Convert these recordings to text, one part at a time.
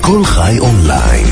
כל חי אונליין,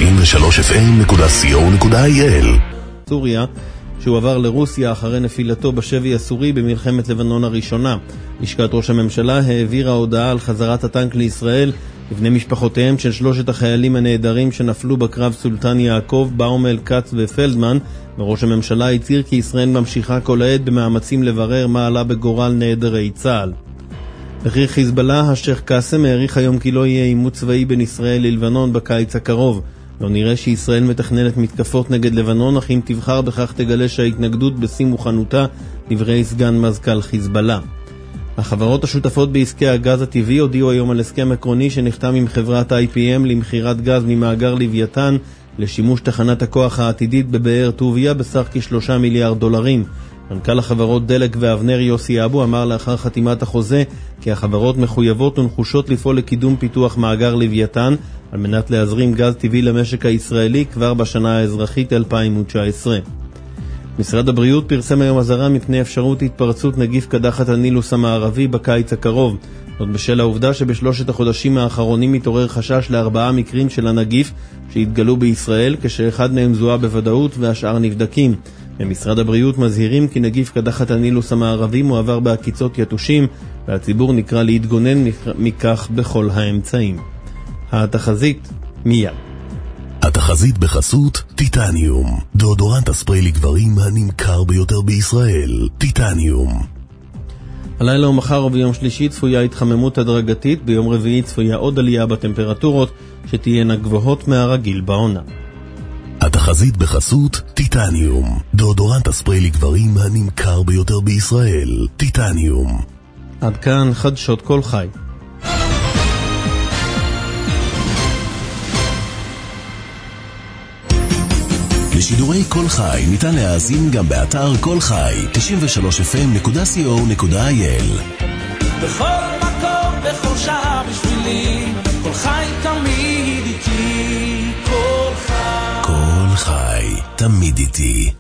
93fm.co.il. סוריה, שהוא עבר לרוסיה אחרי נפילתו בשבי הסורי במלחמת לבנון הראשונה. לשכת ראש הממשלה העבירה הודעה על חזרת הטנק לישראל לבני משפחותיהם של שלושת החיילים הנהדרים שנפלו בקרב סולטן יעקב, באומל, קץ ופלדמן, וראש הממשלה הצהיר כי ישראל ממשיכה כל העת במאמצים לברר מה עלה בגורל נעדרי צה"ל. בכיר חיזבאללה, השייח קאסם, העריך היום כי לא יהיה עימות צבאי בין ישראל ללבנון בקיץ הקרוב. לא נראה שישראל מתכננת מתקפות נגד לבנון, אך אם תבחר בכך תגלה שההתנגדות בשיא מוכנותה, דברי סגן מזכ"ל חיזבאללה. החברות השותפות בעסקי הגז הטבעי הודיעו היום על הסכם עקרוני שנחתם עם חברת IPM למכירת גז ממאגר לוויתן לשימוש תחנת הכוח העתידית בבאר טוביה בסך כ$3 מיליארד. מנכ"ל החברות דלק ואבנר יוסי אבו אמר לאחר חתימת החוזה כי החברות מחויבות ונחושות לפעול לקידום פיתוח מאגר לוויתן על מנת להזרים גז טבעי למשק הישראלי כבר בשנה האזרחית 2019. משרד הבריאות פרסם היום אזהרה מפני אפשרות התפרצות נגיף קדחת הנילוס המערבי בקיץ הקרוב. זאת בשל העובדה שבשלושת החודשים האחרונים מתעורר חשש ל4 מקרים של הנגיף שהתגלו בישראל, כשאחד מהם זוהה בוודאות והשאר נבדקים. במשרד הבריאות מזהירים כי נגיף קדחת הנילוס המערבי מועבר בעקיצות יתושים, והציבור נקרא להתגונן מכך בכל האמצעים. התחזית מיד. התחזית בחסות טיטניום, דאודורנט הספרי לגברים הנמכר ביותר בישראל. טיטניום. הלילה ומחר וביום שלישי צפויה התחממות הדרגתית, ביום רביעי צפויה עוד עלייה בטמפרטורות שתהיינה גבוהות מהרגיל בעונה. התחזית בחסות טיטניום, דאודורנט הספרי לגברים הנמכר ביותר בישראל. טיטניום. עד כאן חדשות כל חי. לשידורי כל חי ניתן להאזין גם באתר כל חי 93fm.co.il. בכל מקום, בכל שעה בשבילי, כל חי תמיד איתי, כל חי. כל חי תמיד איתי.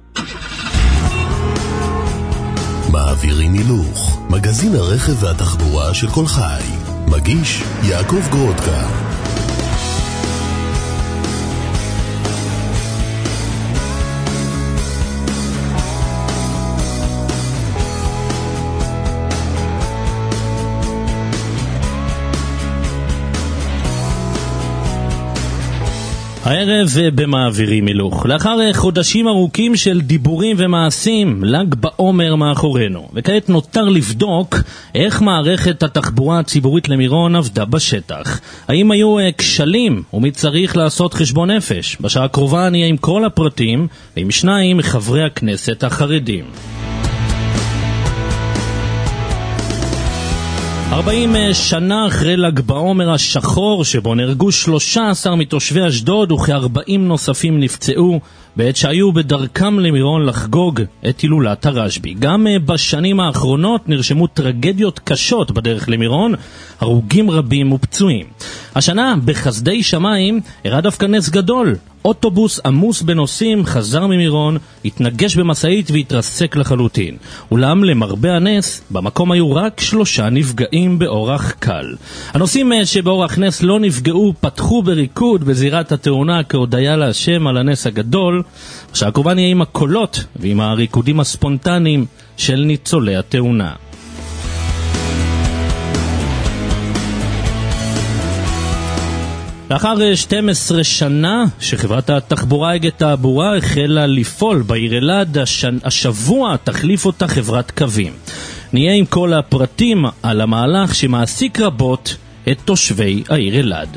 מעבירים הילוך, מגזין הרכב והתחבורה של כל חי. מגיש יעקב גרודקה. הערב במעבירים הילוך. לאחר חודשים ארוכים של דיבורים ומעשים, ל"ג בעומר מאחורינו. וכעת נותר לבדוק איך מערכת התחבורה הציבורית למירון עבדה בשטח. האם היו כשלים ומי צריך לעשות חשבון נפש? בשעה הקרובה נהיה עם כל הפרטים ועם שניים מחברי הכנסת החרדים. 40 שנה אחרי ל"ג בעומר השחור, שבו נהרגו 13 מתושבי אשדוד וכ-40 נוספים נפצעו בעת שהיו בדרכם למירון לחגוג את הילולת הרשב"י. גם בשנים האחרונות נרשמו טרגדיות קשות בדרך למירון, הרוגים רבים ופצועים. השנה בחסדי שמיים הראה דווקא נס גדול. אוטובוס עמוס בנוסעים חזר ממירון, התנגש במשאית והתרסק לחלוטין. אולם למרבה הנס, במקום היו רק 3 נפגעים באורח קל. הנוסעים שבאורח נס לא נפגעו פתחו בריקוד בזירת התאונה כהודיה להשם על הנס הגדול, שהקורבן יהיה עם הקולות ועם הריקודים הספונטניים של ניצולי התאונה. לאחר 12 שנה שחברת התחבורה אגד תעבורה החלה לפעול בעיר אלעד, השבוע תחליף אותה חברת קווים. נהיה עם כל הפרטים על המהלך שמעסיק רבות את תושבי העיר אלעד.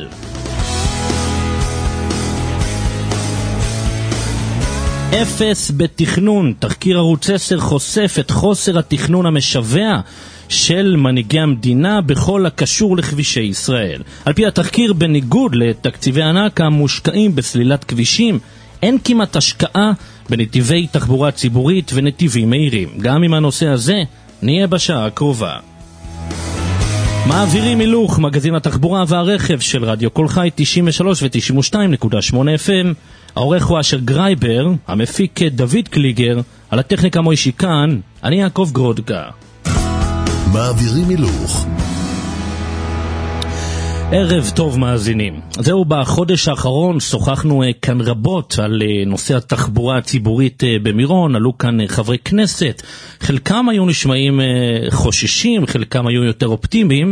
אפס בתכנון. תחקיר ערוץ 10 חושף את חוסר התכנון המשווע של מנהיגי המדינה בכל הקשור לכבישי ישראל. על פי התחקיר, בניגוד לתקציבי ענק המושקעים בסלילת כבישים, אין כמעט השקעה בנתיבי תחבורה ציבורית ונתיבים מהירים. גם עם הנושא הזה נהיה בשעה הקרובה. מעבירים הילוך, מגזין התחבורה והרכב של רדיו כל חי 93 ו-92.8 FM. העורך הוא אשר גרייבר, המפיק דוד קליגר, על הטכניקה מוישי כאן, אני יעקב גרודקה. מעבירים הילוך. ערב טוב מאזינים. זהו, בחודש האחרון שוחחנו כאן רבות על נושא התחבורה הציבורית במירון, עלו כאן חברי כנסת, חלקם היו נשמעים חוששים, חלקם היו יותר אופטימיים,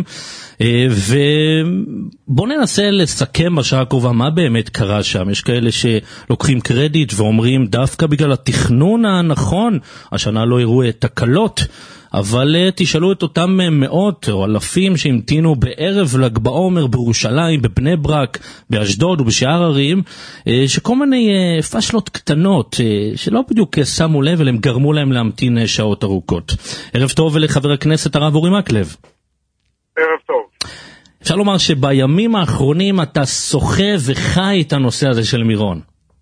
ובוא ננסה לסכם בשעה הקרובה מה באמת קרה שם. יש כאלה שלוקחים קרדיט ואומרים דווקא בגלל התכנון הנכון, השנה לא הראו תקלות, אבל תשאלו את אותם מאות או אלפים שהמתינו בערב ל"ג בעומר בירושלים, בבני ברק, באשדוד ובשאר ערים, שכל מיני פשלות קטנות שלא בדיוק שמו לב, אבל הם גרמו להם להמתין שעות ארוכות. ערב טוב לחבר הכנסת הרב אורי מקלב. ערב טוב. אפשר לומר שבימים האחרונים אתה סוחב וחי את הנושא הזה של מירון.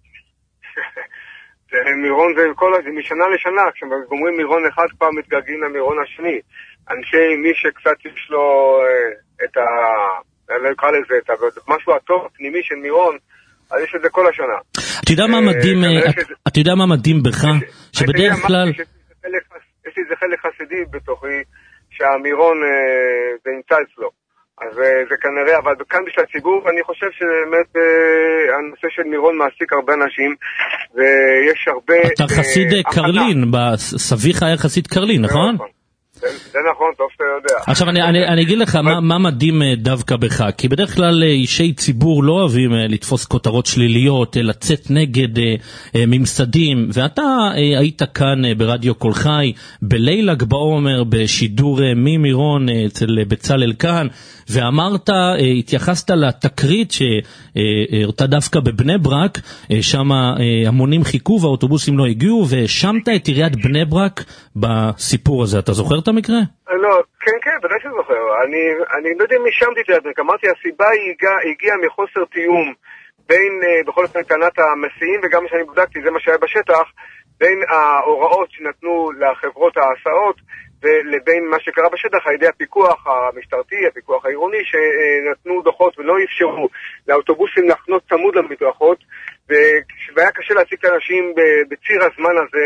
מירון זה משנה לשנה, כשגומרים מירון אחד כבר מתגעגעים למירון השני. אנשי מי שקצת יש לו אני לא אקרא לזה, משהו הטוב פנימי של מירון, אז יש את זה כל השנה. אתה יודע מה מדהים בך? שבדרך כלל... יש לי איזה חלק חסידי בתוכי, שהמירון זה נמצא אצלו. אז זה כנראה, אבל כאן בשביל הציבור, אני חושב שבאמת הנושא של מירון מעסיק הרבה אנשים, ויש הרבה... אתה חסיד קרלין, סביך היה חסיד קרלין, נכון? זה נכון, טוב שאתה יודע. עכשיו אני אגיד לך מה מדהים דווקא בך, כי בדרך כלל אישי ציבור לא אוהבים לתפוס כותרות שליליות, לצאת נגד ממסדים, ואתה היית כאן ברדיו קול חי, בליל ל"ג בעומר, בשידור ממירון אצל בצלאל כאן, ואמרת, התייחסת לתקרית שהרתה דווקא בבני ברק, שם המונים חיכו והאוטובוסים לא הגיעו, והאשמת את עיריית בני ברק בסיפור הזה. אתה זוכר את המקרה? לא, כן, בוודאי שאני זוכר. אני לא יודע אם האשמתי את זה, אמרתי, הסיבה הגיעה מחוסר תיאום בין, בכל אופן, טענת המסיעים, וגם מה שאני בדקתי, זה מה שהיה בשטח, בין ההוראות שנתנו לחברות ההסעות, ולבין מה שקרה בשטח, על ידי הפיקוח המשטרתי, הפיקוח העירוני, שנתנו דוחות ולא אפשרו לאוטובוסים לחנות צמוד למדרכות, והיה קשה להציג את האנשים בציר הזמן הזה,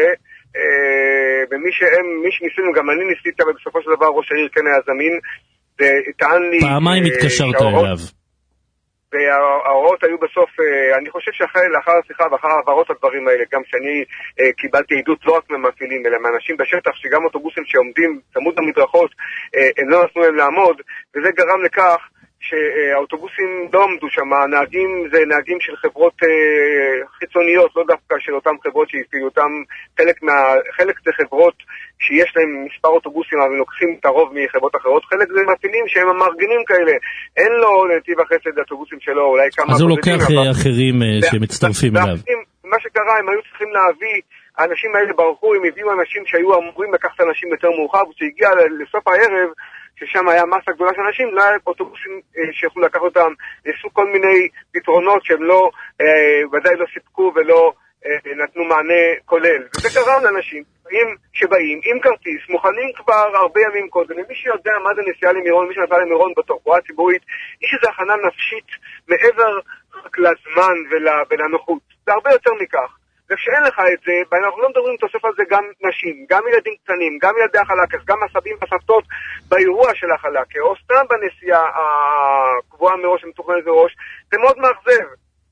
ומי שניסינו, גם אני ניסיתי, אבל בסופו של דבר ראש העיר כן היה זמין, וטען לי... פעמיים התקשרת אליו. וההוראות היו בסוף, אני חושב לאחר השיחה ואחר העברות הדברים האלה, גם שאני קיבלתי עדות לא רק ממפעילים, אלא מאנשים בשטח, שגם אוטובוסים שעומדים צמוד למדרכות, הם לא נתנו להם לעמוד, וזה גרם לכך שהאוטובוסים לא עמדו שם. הנהגים זה נהגים של חברות חיצוניות, לא דווקא של אותם חברות שהפעילו אותם. חלק זה חברות שיש להם מספר אוטובוסים, אבל לוקחים את הרוב מחברות אחרות. חלק זה מפעילים שהם המארגנים כאלה. אין לו נתיב החסד לאוטובוסים שלו, אולי כמה... אז הוא לוקח אחרים שמצטרפים אליו. מה שקרה, הם היו צריכים להביא, האנשים האלה ברחו, הם הביאו אנשים שהיו אמורים לקחת אנשים יותר מאוחר, ושהגיע לסוף הערב, ששם היה מסה גדולה של אנשים, לא היה אוטובוסים שיכולו לקחת אותם, ניסו כל מיני פתרונות שהם לא, ודאי לא סיפקו ולא נתנו מענה כולל. וזה גרם לאנשים שבאים עם כרטיס, מוכנים כבר הרבה ימים קודם, ומי שיודע מה זה נסיעה למירון, מי שנסע למירון בתחבורה הציבורית, יש איזו הכנה נפשית מעבר לזמן ולנוחות. זה הרבה יותר מכך. וכשאין לך את זה, ואנחנו לא מדברים תוסף על זה גם נשים, גם ילדים קטנים, גם ילדי החלקס, גם הסבים והסבתות באירוע של החלקה, או סתם בנסיעה הקבועה מראש, המתוכננת מראש, זה מאוד מאכזב.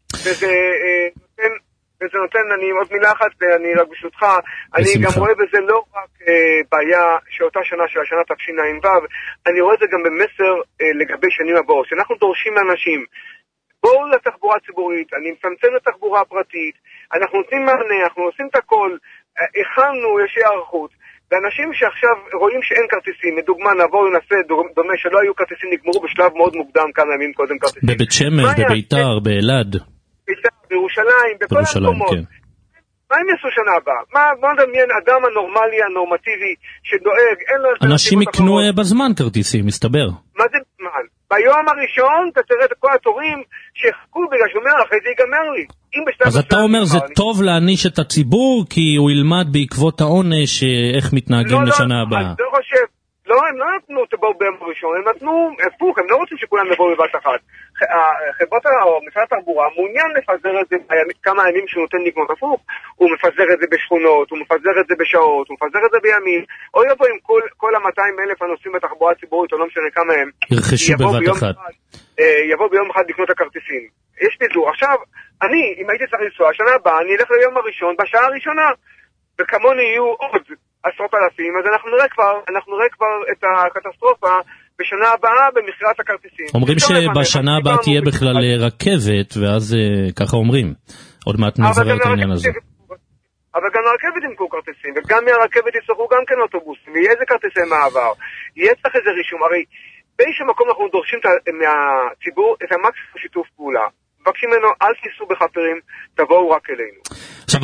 וזה נותן, אני עוד מילה אחת, ואני רק בשלותך, אני גם רואה בזה לא רק בעיה שאותה שנה של השנה תשע"ו, אני רואה את זה גם במסר לגבי שנים הבאות, שאנחנו דורשים מאנשים, בואו לתחבורה ציבורית, אני מצמצם לתחבורה הפרטית, אנחנו נותנים מענה, אנחנו עושים את הכל, הכנו, יש הערכות, ואנשים שעכשיו רואים שאין כרטיסים, לדוגמה נעבור לנסה דומה שלא היו כרטיסים, נגמרו בשלב מאוד מוקדם כמה ימים קודם כרטיסים. בבית שמש, בביתר, באלעד. בירושלים, בכל המקומות. כן. מה הם יעשו שנה הבאה? מה נדמיין אדם הנורמלי, הנורמטיבי, שדואג, אין לו... אנשים יקנו בזמן כרטיסים, מסתבר. מה זה בזמן? ביום הראשון אתה תראה את כל התורים שחכו בגלל שאומר, אחרי זה ייגמר לי. אז אתה אומר זה טוב להעניש את הציבור, כי הוא ילמד בעקבות העונש איך מתנהגים לשנה הבאה. אני לא חושב, לא, הם לא נתנו תבואו ביום הראשון, הם נתנו הפוך, הם לא רוצים שכולם יבואו בבת אחת. חברות או משרד התחבורה מעוניין לפזר את זה כמה ימים שהוא נותן לקנות הפוך, הוא מפזר את זה בשכונות, הוא מפזר את זה בשעות, הוא מפזר את זה בימים, או יבוא עם כל ה-200,000 הנוסעים בתחבורה הציבורית, או לא משנה כמה הם, ירכשו בבת אחת. יבוא ביום אחד לקנות את הכרטיסים. יש פיזור. עכשיו, אם הייתי צריך לנסוע, השנה הבאה, אני אלך ליום הראשון, בשעה הראשונה, וכמוני יהיו עוד 10,000, אז אנחנו נראה כבר את הקטסטרופה בשנה הבאה במכירת הכרטיסים. אומרים שבשנה הבאה תהיה בכלל רכבת, ואז ככה אומרים. עוד מעט נזרה את העניין הזה. אבל גם הרכבת ימכו כרטיסים, וגם מהרכבת יצטרכו גם כן אוטובוסים, ויהיה איזה כרטיסי מעבר. יהיה צריך איזה רישום. הרי באיזשהו מקום אנחנו דורשים מהציבור את המקסימום שיתוף פעולה. מבקשים ממנו, אל תיסעו בחפרים, תבואו רק אלינו. עכשיו,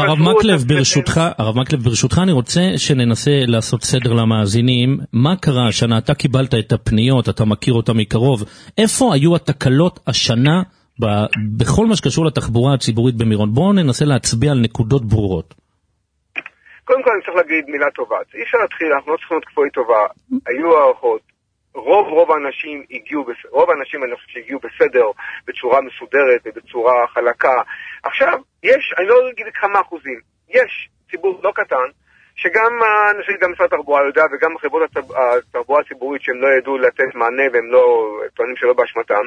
הרב מקלב, ברשותך אני רוצה שננסה לעשות סדר למאזינים. מה קרה השנה? אתה קיבלת את הפניות, אתה מכיר אותה מקרוב. איפה היו התקלות השנה בכל מה שקשור לתחבורה הציבורית במירון? בואו ננסה להצביע על נקודות ברורות. קודם כל אני צריך להגיד מילה טובה. אי אפשר להתחיל, אנחנו לא צריכים להיות כפוי טובה. היו הערכות. רוב האנשים אני חושב שהגיעו בסדר, בצורה מסודרת ובצורה חלקה. עכשיו, אני לא אגיד כמה אחוזים, יש ציבור לא קטן, שגם אנשים, גם משרד התחבורה יודע, וגם חברות התחבורה הציבורית שהם לא ידעו לתת מענה, והם לא טוענים שלא באשמתם,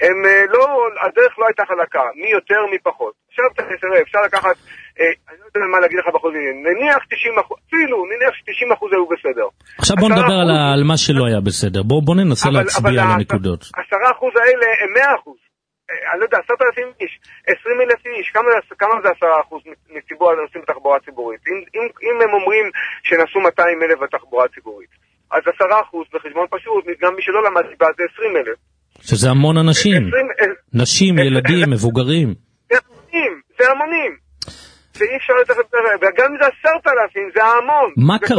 הדרך לא הייתה חלקה, מי יותר מי פחות. עכשיו תראה, אפשר לקחת, אני לא יודע מה להגיד לך באחוזים, נניח 90%, אפילו, נניח ש90% היו בסדר. עכשיו בוא נדבר על מה שלא היה בסדר, בוא ננסה להצביע על הנקודות. 10% האלה הם 100%. אני לא יודע, 10,000 איש, 20,000 איש, כמה זה 10% מציבור הנוסעים בתחבורה הציבורית? אם הם אומרים שנסעו 200,000 בתחבורה הציבורית, אז 10% בחשבון פשוט, גם מי שלא למד ליבה זה 20,000. שזה המון אנשים, נשים, ילדים, מבוגרים. זה המונים. ואי אפשר לתחת, וגם אם זה 10,000 זה המון.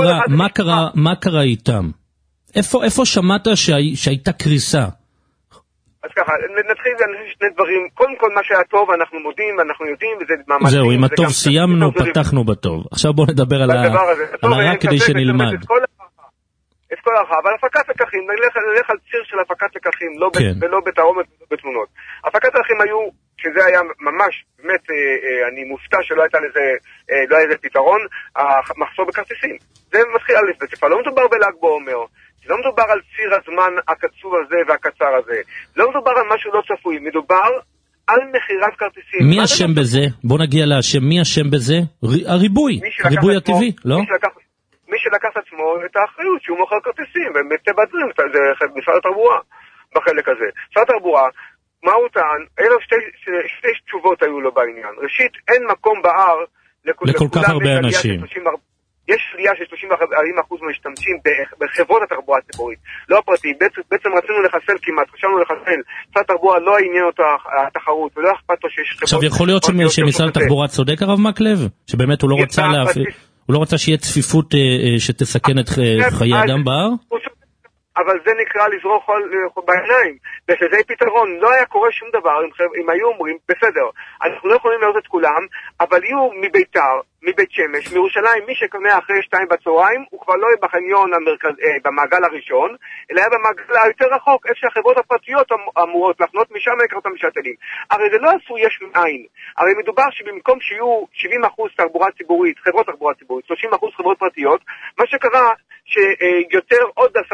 מה קרה איתם? איפה שמעת שהייתה קריסה? אז ככה, נתחיל שני דברים. קודם כל מה שהיה טוב אנחנו מודים, אנחנו יודעים, וזה מאמצים. זהו, עם הטוב סיימנו, פתחנו בטוב. עכשיו בואו נדבר על הרע כדי שנלמד. את כל הרע, אבל הפקת לקחים, נלך על ציר של הפקת לקחים, ולא בתאומת ובתמונות. הפקת לקחים היו, שזה היה ממש, באמת, אני מופתע שלא הייתה לזה פתרון, המחסור בכרטיסים. זה מתחיל על לפני, לא מדובר בל"ג בעומר. לא מדובר על ציר הזמן הקצוב הזה והקצר הזה. לא מדובר על משהו לא צפוי. מדובר על מחירת כרטיסים. מי אשם בזה? בוא נגיע לאשם. מי אשם בזה? הריבוי. הריבוי הטבעי, לא? מי שלקח עצמו את האחריות שהוא מוכר כרטיסים. ומטבע הדברים, זה משרד התחבורה בחלק הזה. משרד התחבורה, מה הוא טען? אלו שתי תשובות היו לו בעניין. ראשית, אין מקום בהר לכל כך הרבה אנשים. יש עלייה של 30% משתמשים בחברות התחבורה הציבורית, לא הפרטי. בעצם רצינו לחסל כמעט, חשבנו לחסל. משרד התחבורה לא עניין אותו התחרות, ולא אכפת לו שיש חברות. עכשיו יכול להיות שמשרד התחבורה צודק הרב מקלב? שבאמת הוא לא רצה שיהיה צפיפות שתסכן את חיי אדם בהר? אבל זה נקרא לזרוק חול בעיניים, ושזה פתרון. לא היה קורה שום דבר אם היו אומרים, בסדר, אנחנו לא יכולים לראות את כולם, אבל יהיו מביתר, מבית שמש, מירושלים, מי שקונה אחרי 2 בצהריים, הוא כבר לא יהיה בחניון במעגל הראשון, אלא יהיה במעגל היותר רחוק, איפה שהחברות הפרטיות אמורות לחנות, משם לקראת המשתלים. הרי זה לא עשו יש מאין. הרי מדובר שבמקום שיהיו 70% תחבורה ציבורית, חברות תחבורה ציבורית, 30% חברות פרטיות, מה שקרה שיותר עוד 10-15%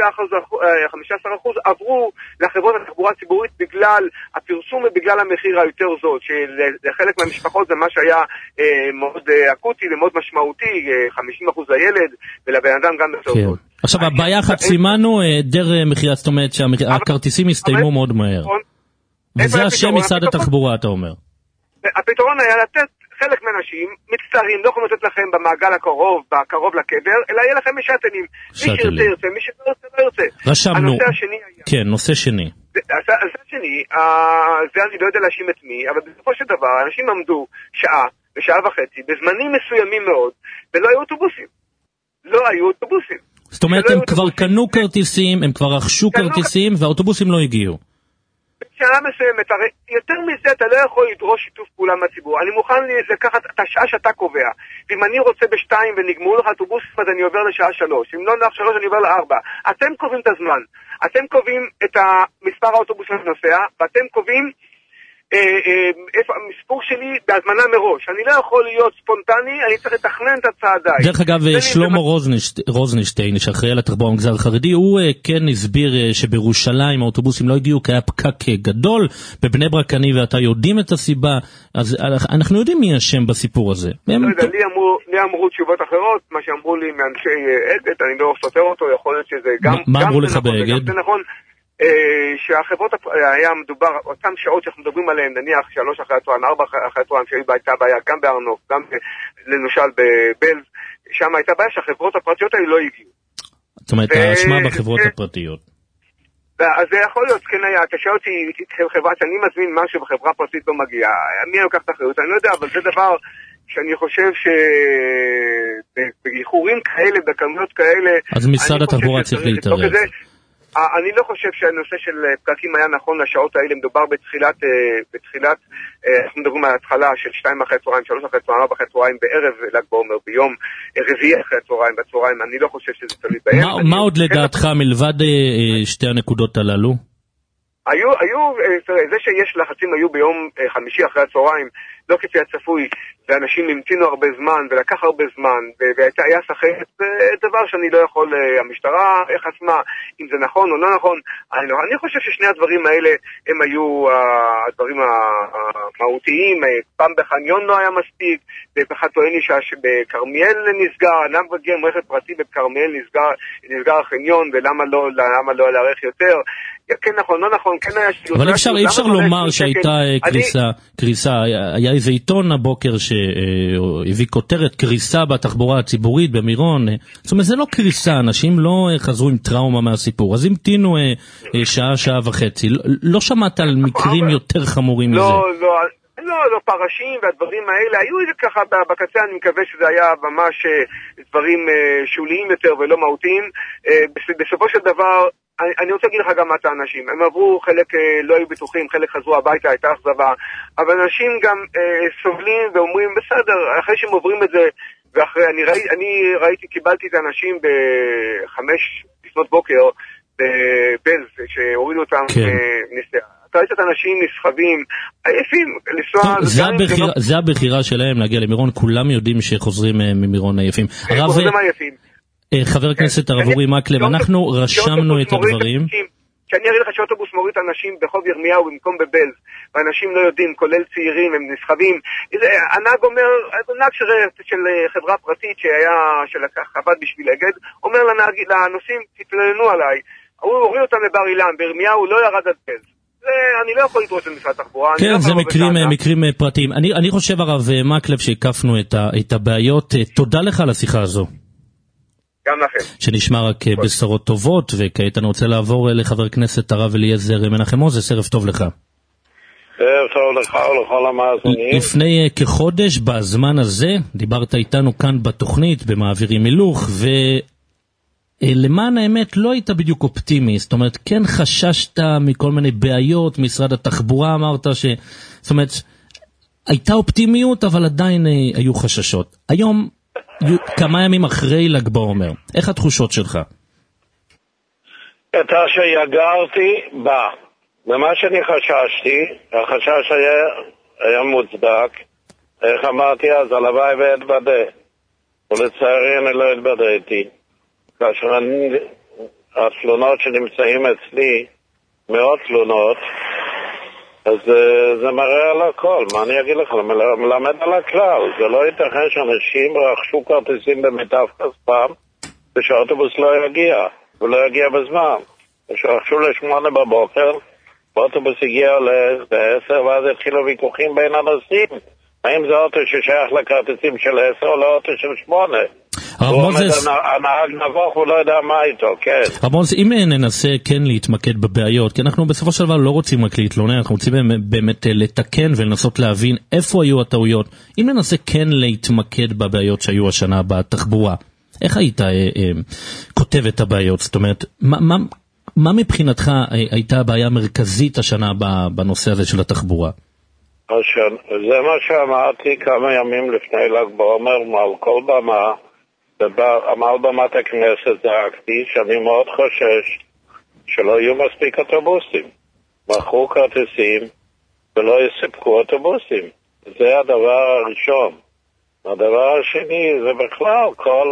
עברו לחברות התחבורה הציבורית בגלל הפרסום ובגלל המחיר היותר זול, שלחלק מהמשפחות זה מה שהיה מאוד אקוטי ומאוד משמעותי, 50% לילד ולבן אדם גם בסופו. עכשיו הבעיה אחת סימנו, דר מחירה, זאת אומרת שהכרטיסים הסתיימו מאוד מהר. וזה השם משרד התחבורה, אתה אומר. הפתרון היה לתת חלק מהאנשים מצטערים, לא יכולים לתת לכם במעגל הקרוב לקבר, אלא יהיה לכם משאטלים. מי שירצה ירצה, מי שירצה לא ירצה. רשמנו. הנושא השני היה. כן, נושא שני. הנושא השני, זה אני לא יודע להאשים את מי, אבל בסופו של דבר, אנשים עמדו שעה ושעה וחצי, בזמנים מסוימים מאוד, ולא היו אוטובוסים. לא היו אוטובוסים. זאת אומרת, הם כבר קנו כרטיסים, הם כבר רכשו כרטיסים, והאוטובוסים לא הגיעו. שעה מסוימת, הרי יותר מזה אתה לא יכול לדרוש שיתוף פעולה מהציבור. אני מוכן לקחת את השעה שאתה קובע. ואם אני רוצה בשתיים ונגמרו לך אוטובוסים, אז אני עובר לשעה 3. אם לא נח 3, אני עובר ל4. אתם קובעים את הזמן. אתם קובעים את מספר האוטובוסים שנוסע, ואתם קובעים המספור שלי בהזמנה מראש. אני לא יכול להיות ספונטני, אני צריך לתכנן את הצעדיי. דרך אגב, שלמה רוזנשטיין, שאחראי על התחבורה במגזר החרדי, הוא כן הסביר שבירושלים האוטובוסים לא הגיעו כי היה פקק גדול, בבני ברק אני ואתה יודעים את הסיבה, אז אנחנו יודעים מי השם בסיפור הזה. לא יודע, לי אמרו תשובות אחרות, מה שאמרו לי מאנשי אגד, אני לא סותר אותו, יכול להיות שזה גם... מה אמרו לך באגד? זה נכון. שהחברות היה מדובר, אותם שעות שאנחנו מדברים עליהן, נניח 3 אחרי הצהריים, 4 אחרי הצהריים, שהייתה בעיה גם בארנוף, גם למשל בבלז, שם הייתה בעיה שהחברות הפרטיות האלה לא הגיעו. זאת אומרת, האשמה בחברות הפרטיות. אז זה יכול להיות, כן היה, אתה שואל אותי, חברה שאני מזמין משהו בחברה פרטית לא מגיע, מי לוקח את האחריות? אני לא יודע, אבל זה דבר שאני חושב שבאיחורים כאלה, בכמויות כאלה, אז משרד התחבורה צריך להתערב. אני לא חושב שהנושא של פקקים היה נכון לשעות האלה, מדובר בתחילת, אנחנו מדברים על ההתחלה של 2 אחרי הצהריים, 3 אחרי הצהריים, 4 אחרי הצהריים, בערב ל"ג בעומר, ביום רביעי אחרי הצהריים, בצהריים, אני לא חושב שזה תלוי בהם. מה עוד לדעתך מלבד שתי הנקודות הללו? זה שיש לחצים היו ביום חמישי אחרי הצהריים, לא כפי הצפוי, ואנשים המתינו הרבה זמן, ולקח הרבה זמן, והיה שחקת, זה דבר שאני לא יכול, המשטרה חסמה, אם זה נכון או לא נכון, אני חושב ששני הדברים האלה, הם היו הדברים המהותיים, פעם בחניון לא היה מספיק, ואחד טוען לי שבקרמיאל נסגר, למה מגיע מרכב פרטי בקרמיאל נסגר החניון, ולמה לא להערך יותר, כן נכון, לא נכון, כן היה... אבל אפשר לומר שהייתה קריסה, היה איזה עיתון הבוקר שהביא כותרת קריסה בתחבורה הציבורית במירון, זאת אומרת זה לא קריסה, אנשים לא חזרו עם טראומה מהסיפור, אז המתינו שעה וחצי, לא שמעת על מקרים יותר חמורים מזה? לא, פרשים והדברים האלה, היו איזה ככה בקצה, אני מקווה שזה היה ממש דברים שוליים יותר ולא מהותיים, בסופו של דבר, אני רוצה להגיד לך גם מה את האנשים, הם עברו, חלק לא היו בטוחים, חלק חזרו הביתה, הייתה אכזבה, אבל אנשים גם סובלים ואומרים, בסדר, אחרי שהם עוברים את זה, ואחרי, אני ראיתי, קיבלתי את האנשים ב5 לפנות בוקר, בבלז, שהורידו אותם נסיעה. אתה ראית את האנשים נסחבים, עייפים, לנסוע... זה הבחירה שלהם להגיע למירון, כולם יודעים שחוזרים ממירון עייפים. חוזרים עייפים. חבר הכנסת הרב אורי מקלב, אנחנו רשמנו את הדברים. כשאני אראה לך שאוטובוס מוריד אנשים בחוב ירמיהו במקום בבלז, ואנשים לא יודעים, כולל צעירים, הם נסחבים, הנהג אומר, הנהג של חברה פרטית שהיה, עבד בשביל אגד, אומר לנוסעים, תתלוננו עליי, הוא הוריד אותם לבר אילן, בירמיהו לא ירד עד בלז. אני לא יכול לדרוש למשרד התחבורה. כן, זה מקרים פרטיים. אני חושב הרב מקלב שהקפנו את הבעיות, תודה לך על השיחה הזו. גם לכם. שנשמע רק בשורות טובות, וכעת אני רוצה לעבור לחבר כנסת הרב אליעזר מנחם מוזס, ערב טוב לך. ערב טוב לך ולכל המאזינים. לפני כחודש, בזמן הזה, דיברת איתנו כאן בתוכנית, במעבירים הילוך, ולמען האמת לא היית בדיוק אופטימי, זאת אומרת, כן חששת מכל מיני בעיות, משרד התחבורה אמרת זאת אומרת, הייתה אופטימיות, אבל עדיין היו חששות. היום, כמה ימים אחרי ל"ג בעומר, איך התחושות שלך? את שיגרתי בה, ומה שאני חששתי, החשש היה מוצדק, איך אמרתי אז, הלוואי ואתבדה, ולצערי אני לא התבדיתי, כאשר התלונות שנמצאים אצלי, מאות תלונות, אז זה מראה על הכל, מה אני אגיד לך, מלמד על הכלל, זה לא ייתכן שאנשים רכשו כרטיסים במיטב כספם, ושהאוטובוס לא יגיע, ולא יגיע בזמן, ושרכשו ל8 בבוקר, והאוטובוס הגיע ל10, ואז התחילו ויכוחים בין הנוסעים, האם זה אוטו ששייך לכרטיסים של 10 או לאוטו של 8? הנהג נבוך הוא לא יודע מה איתו, כן. הרב מוזס, אם ננסה כן להתמקד בבעיות, כי אנחנו בסופו של דבר לא רוצים רק להתלונן, אנחנו רוצים באמת לתקן ולנסות להבין איפה היו הטעויות. אם ננסה כן להתמקד בבעיות שהיו השנה בתחבורה, איך היית כותב את הבעיות? זאת אומרת, מה מבחינתך הייתה הבעיה המרכזית השנה בנושא הזה של התחבורה? זה מה שאמרתי כמה ימים לפני ל"ג בעומר, מעל כל במה, מעל במת הכנסת זעקתי שאני מאוד חושש שלא יהיו מספיק אוטובוסים. מכרו כרטיסים ולא יספקו אוטובוסים. זה הדבר הראשון. הדבר השני זה בכלל כל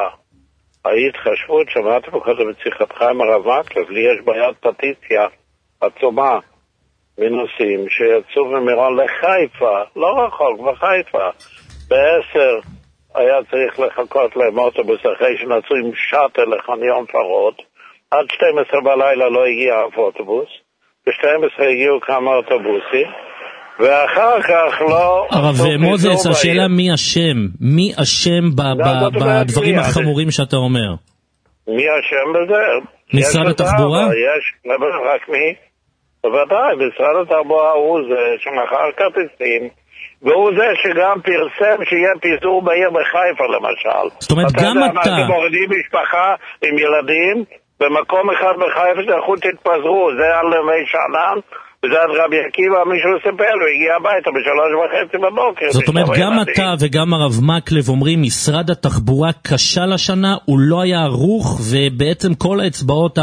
ההתחשבות, שמעתי פה קודם בשיחתך עם הרב מקלב, לי יש בעיית פטיציה עצומה מנוסעים שיצאו ממירון לחיפה, לא רחוק, בחיפה. ב-10 היה צריך לחכות להם אוטובוס אחרי שנצאו עם שאטל לחניון פרות, עד 12 בלילה לא הגיע אף אוטובוס, ב-12 הגיעו כמה אוטובוסים, ואחר כך לא... הרב מוזס, השאלה מי אשם? מי אשם בדברים החמורים שאתה אומר? מי אשם בזה? משרד התחבורה? יש, רק מי? בוודאי, משרד התחבורה הוא זה שמכר כרטיסים, והוא זה שגם פרסם שיהיה פיזור בעיר בחיפה למשל. זאת אומרת, גם אתה... אתם מורידים משפחה עם ילדים, במקום אחד בחיפה שתלכו תתפזרו, זה על מי שאנן, וזה עד רבי עקיבא, מישהו ספר, הוא הגיע הביתה ב3:30 בבוקר. זאת אומרת, גם אתה וגם הרב מקלב אומרים, משרד התחבורה כשל השנה, הוא לא היה ערוך, ובעצם כל האצבעות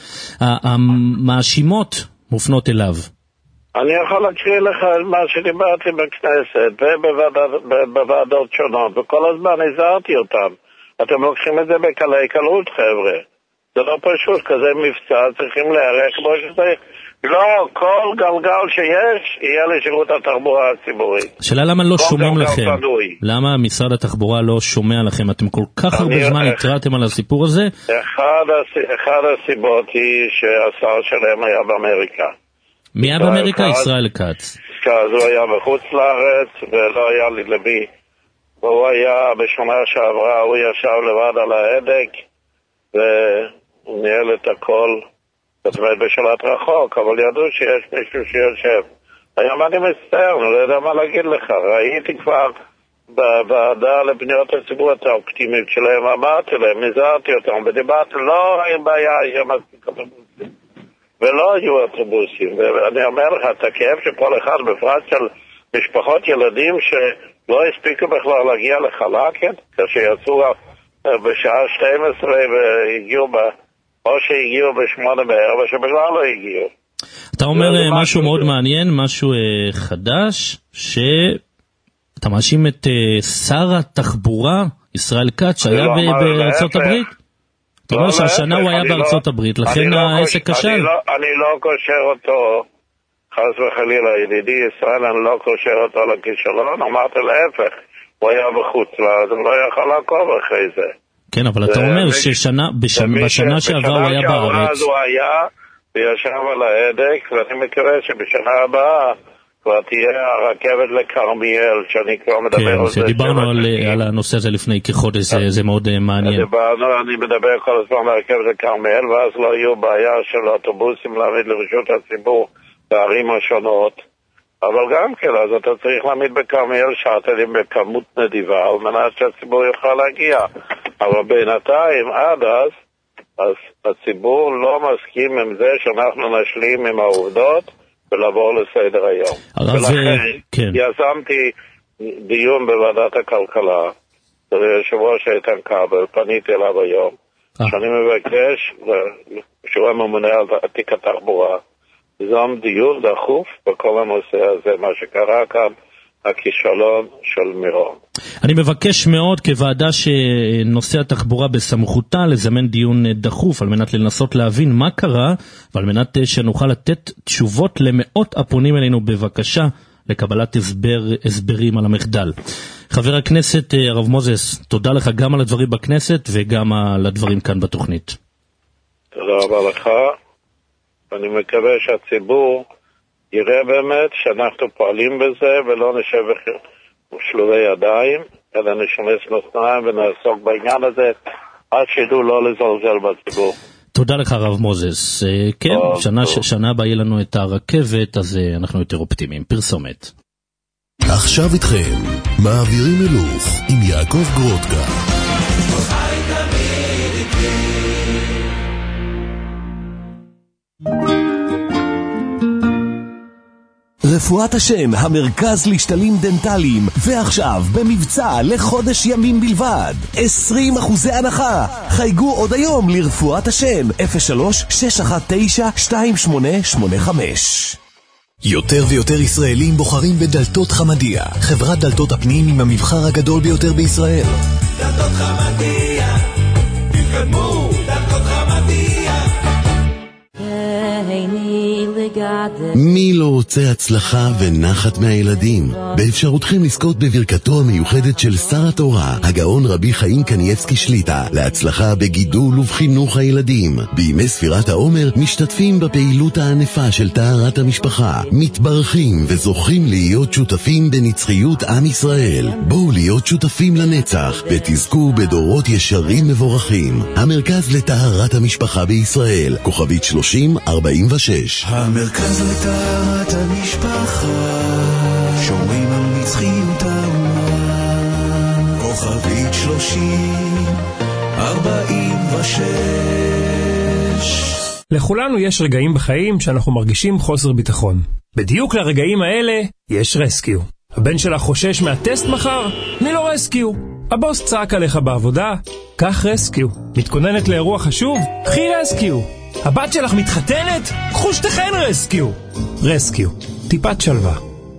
המאשימות מופנות אליו. אני יכול להקריא לך מה שדיברתי בכנסת ובוועדות שונות, וכל הזמן הזהרתי אותם. אתם לוקחים את זה בקלי קלות, חבר'ה. זה לא פשוט, כזה מבצע, צריכים להיערך כמו שצריך. לא, כל גלגל שיש יהיה לשירות התחבורה הציבורית. השאלה למה לא שומעים לכם? למה משרד התחבורה לא שומע לכם? אתם כל כך הרבה זמן התרעתם על הסיפור הזה? אחד הסיבות היא שהשר שלהם היה באמריקה. מי היה באמריקה? ישראל כץ. אז הוא היה בחוץ לארץ ולא היה לי לבי. והוא היה בשנה שעברה, הוא ישב לבד על ההדק והוא ניהל את הכל. זאת אומרת בשלט רחוק, אבל ידעו שיש מישהו שיושב. היום אני מצטער, אני לא יודע מה להגיד לך. ראיתי כבר בוועדה לפניות הציבור את האופטימיות שלהם, אמרתי להם, נזהרתי אותם, ודיברתי, לא אין בעיה, יהיה מספיק אוטובוסים. ולא היו אוטובוסים. ואני אומר לך, את הכאב שכל אחד, בפרט של משפחות ילדים שלא הספיקו בכלל להגיע לחלקת, כשיצאו בשעה 12 והגיעו או שהגיעו ב8 בערב, או שבכלל לא הגיעו. אתה אומר משהו מאוד מעניין, משהו חדש, שאתה מאשים את שר התחבורה, ישראל כץ, שהיה בארצות הברית? אתה אומר שהשנה הוא היה בארצות הברית, לכן העסק כשל. אני לא קושר אותו, חס וחלילה, ידידי ישראל, אני לא קושר אותו לכישלון, אמרתי להפך, הוא היה בחוץ, אז הוא לא יכול לעקוב אחרי זה. כן, אבל אתה אומר שבשנה שעברה הוא היה בארץ. אז הוא היה וישב על ההדק, ואני מקווה שבשנה הבאה כבר תהיה הרכבת לכרמיאל, שאני כבר מדבר על זה. כן, דיברנו על הנושא הזה לפני כחודש, זה מאוד מעניין. אני מדבר כל הזמן על הרכבת לכרמיאל, ואז לא יהיו בעיה של אוטובוסים להעמיד לרשות הציבור בערים השונות. אבל גם כן, אז אתה צריך להעמיד בכרמיאל שאטלים בכמות נדיבה, על מנת שהציבור יוכל להגיע. אבל בינתיים, עד אז הציבור לא מסכים עם זה שאנחנו נשלים עם העובדות ולעבור לסדר היום. ולכן יזמתי דיון בוועדת הכלכלה, יושב ראש איתן כבל, פניתי אליו היום, שאני מבקש, שהוא הממונה על תיק התחבורה, יזם דיון דחוף בכל הנושא הזה, מה שקרה כאן, הכישלון של מירון. אני מבקש מאוד כוועדה שנושא התחבורה בסמכותה לזמן דיון דחוף על מנת לנסות להבין מה קרה ועל מנת שנוכל לתת תשובות למאות הפונים אלינו בבקשה לקבלת הסברים על המחדל. חבר הכנסת הרב מוזס, תודה לך גם על הדברים בכנסת וגם על הדברים כאן בתוכנית. תודה רבה לך. אני מקווה שהציבור יראה באמת שאנחנו פועלים בזה ולא נשב בשלובי ידיים, אלא נשמש נוסניים ונעסוק בעניין הזה עד שידעו לא לזלזל בציבור. תודה לך הרב מוזס. כן, שנה הבאה יהיה לנו את הרכבת, אז אנחנו יותר אופטימיים. פרסומת. עכשיו איתכם, מעבירים הילוך עם יעקב גרוטקה. רפואת השן, המרכז לשתלים דנטליים, ועכשיו במבצע לחודש ימים בלבד, 20% הנחה. חייגו עוד היום לרפואת השן, 03-619-2885. יותר ויותר ישראלים בוחרים בדלתות חמדיה, חברת דלתות הפנים עם המבחר הגדול ביותר בישראל. דלתות חמדיה, תתקדמו, דלתות חמדיה. מי לא רוצה הצלחה ונחת מהילדים? באפשרותכם לזכות בברכתו המיוחדת של שר התורה, הגאון רבי חיים קניאבסקי שליטה, להצלחה בגידול ובחינוך הילדים. בימי ספירת העומר משתתפים בפעילות הענפה של טהרת המשפחה, מתברכים וזוכים להיות שותפים בנצחיות עם ישראל. בואו להיות שותפים לנצח ותזכו בדורות ישרים מבורכים. המרכז לטהרת המשפחה בישראל, כוכבית 3046. המרכז לטהרת המשפחה, שומרים על נצחיות האומה, כוכבית 3046. לכולנו יש רגעים בחיים שאנחנו מרגישים חוסר ביטחון. בדיוק לרגעים האלה יש רסקיו. הבן שלך חושש מהטסט מחר? מי לא רסקיו? הבוס צעק עליך בעבודה? קח רסקיו. מתכוננת לאירוע חשוב? קחי רסקיו. הבת שלך מתחתנת? קחו שתיכן רסקיו. רסקיו, טיפת שלווה.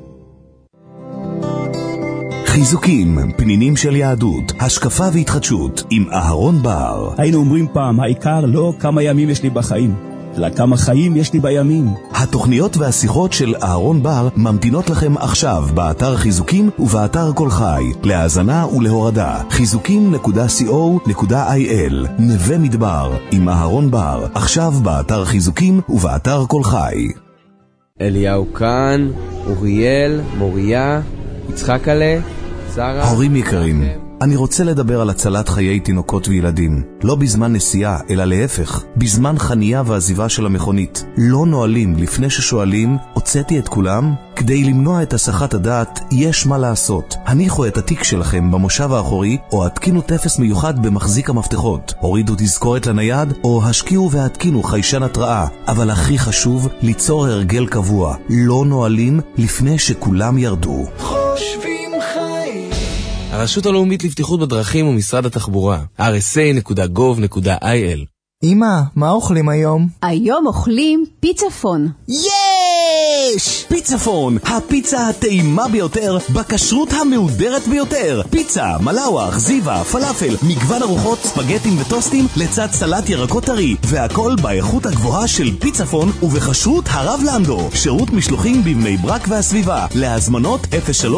חיזוקים, פנינים של יהדות, השקפה והתחדשות עם אהרון בר. היינו אומרים פעם, העיקר לא כמה ימים יש לי בחיים, אלא כמה חיים יש לי בימים. התוכניות והשיחות של אהרון בר ממתינות לכם עכשיו באתר חיזוקים ובאתר כל חי, להאזנה ולהורדה. חיזוקים.co.il. נווה מדבר עם אהרון בר, עכשיו באתר חיזוקים ובאתר כל חי. אליהו כאן, אוריאל, מוריה, יצחק עלה, שרה. הורים יקרים, אני רוצה לדבר על הצלת חיי תינוקות וילדים. לא בזמן נסיעה, אלא להפך. בזמן חנייה ועזיבה של המכונית. לא נועלים לפני ששואלים, הוצאתי את כולם? כדי למנוע את הסחת הדעת, יש מה לעשות. הניחו את התיק שלכם במושב האחורי, או התקינו תפס מיוחד במחזיק המפתחות. הורידו תזכורת לנייד, או השקיעו והתקינו חיישן התראה. אבל הכי חשוב, ליצור הרגל קבוע. לא נועלים לפני שכולם ירדו. חושבים חיים. הרשות הלאומית לבטיחות בדרכים ומשרד התחבורה, rsa.gov.il. אמא, מה אוכלים היום? היום אוכלים פיצפון. יש! פיצפון, הפיצה הטעימה ביותר, בכשרות המהודרת ביותר. פיצה, מלאווח, זיווה, פלאפל, מגוון ארוחות, ספגטים וטוסטים, לצד סלט ירקות טרי, והכל באיכות הגבוהה של פיצפון ובכשרות הרב לנדו. שירות משלוחים בבני ברק והסביבה. להזמנות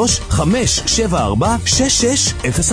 03-574-6601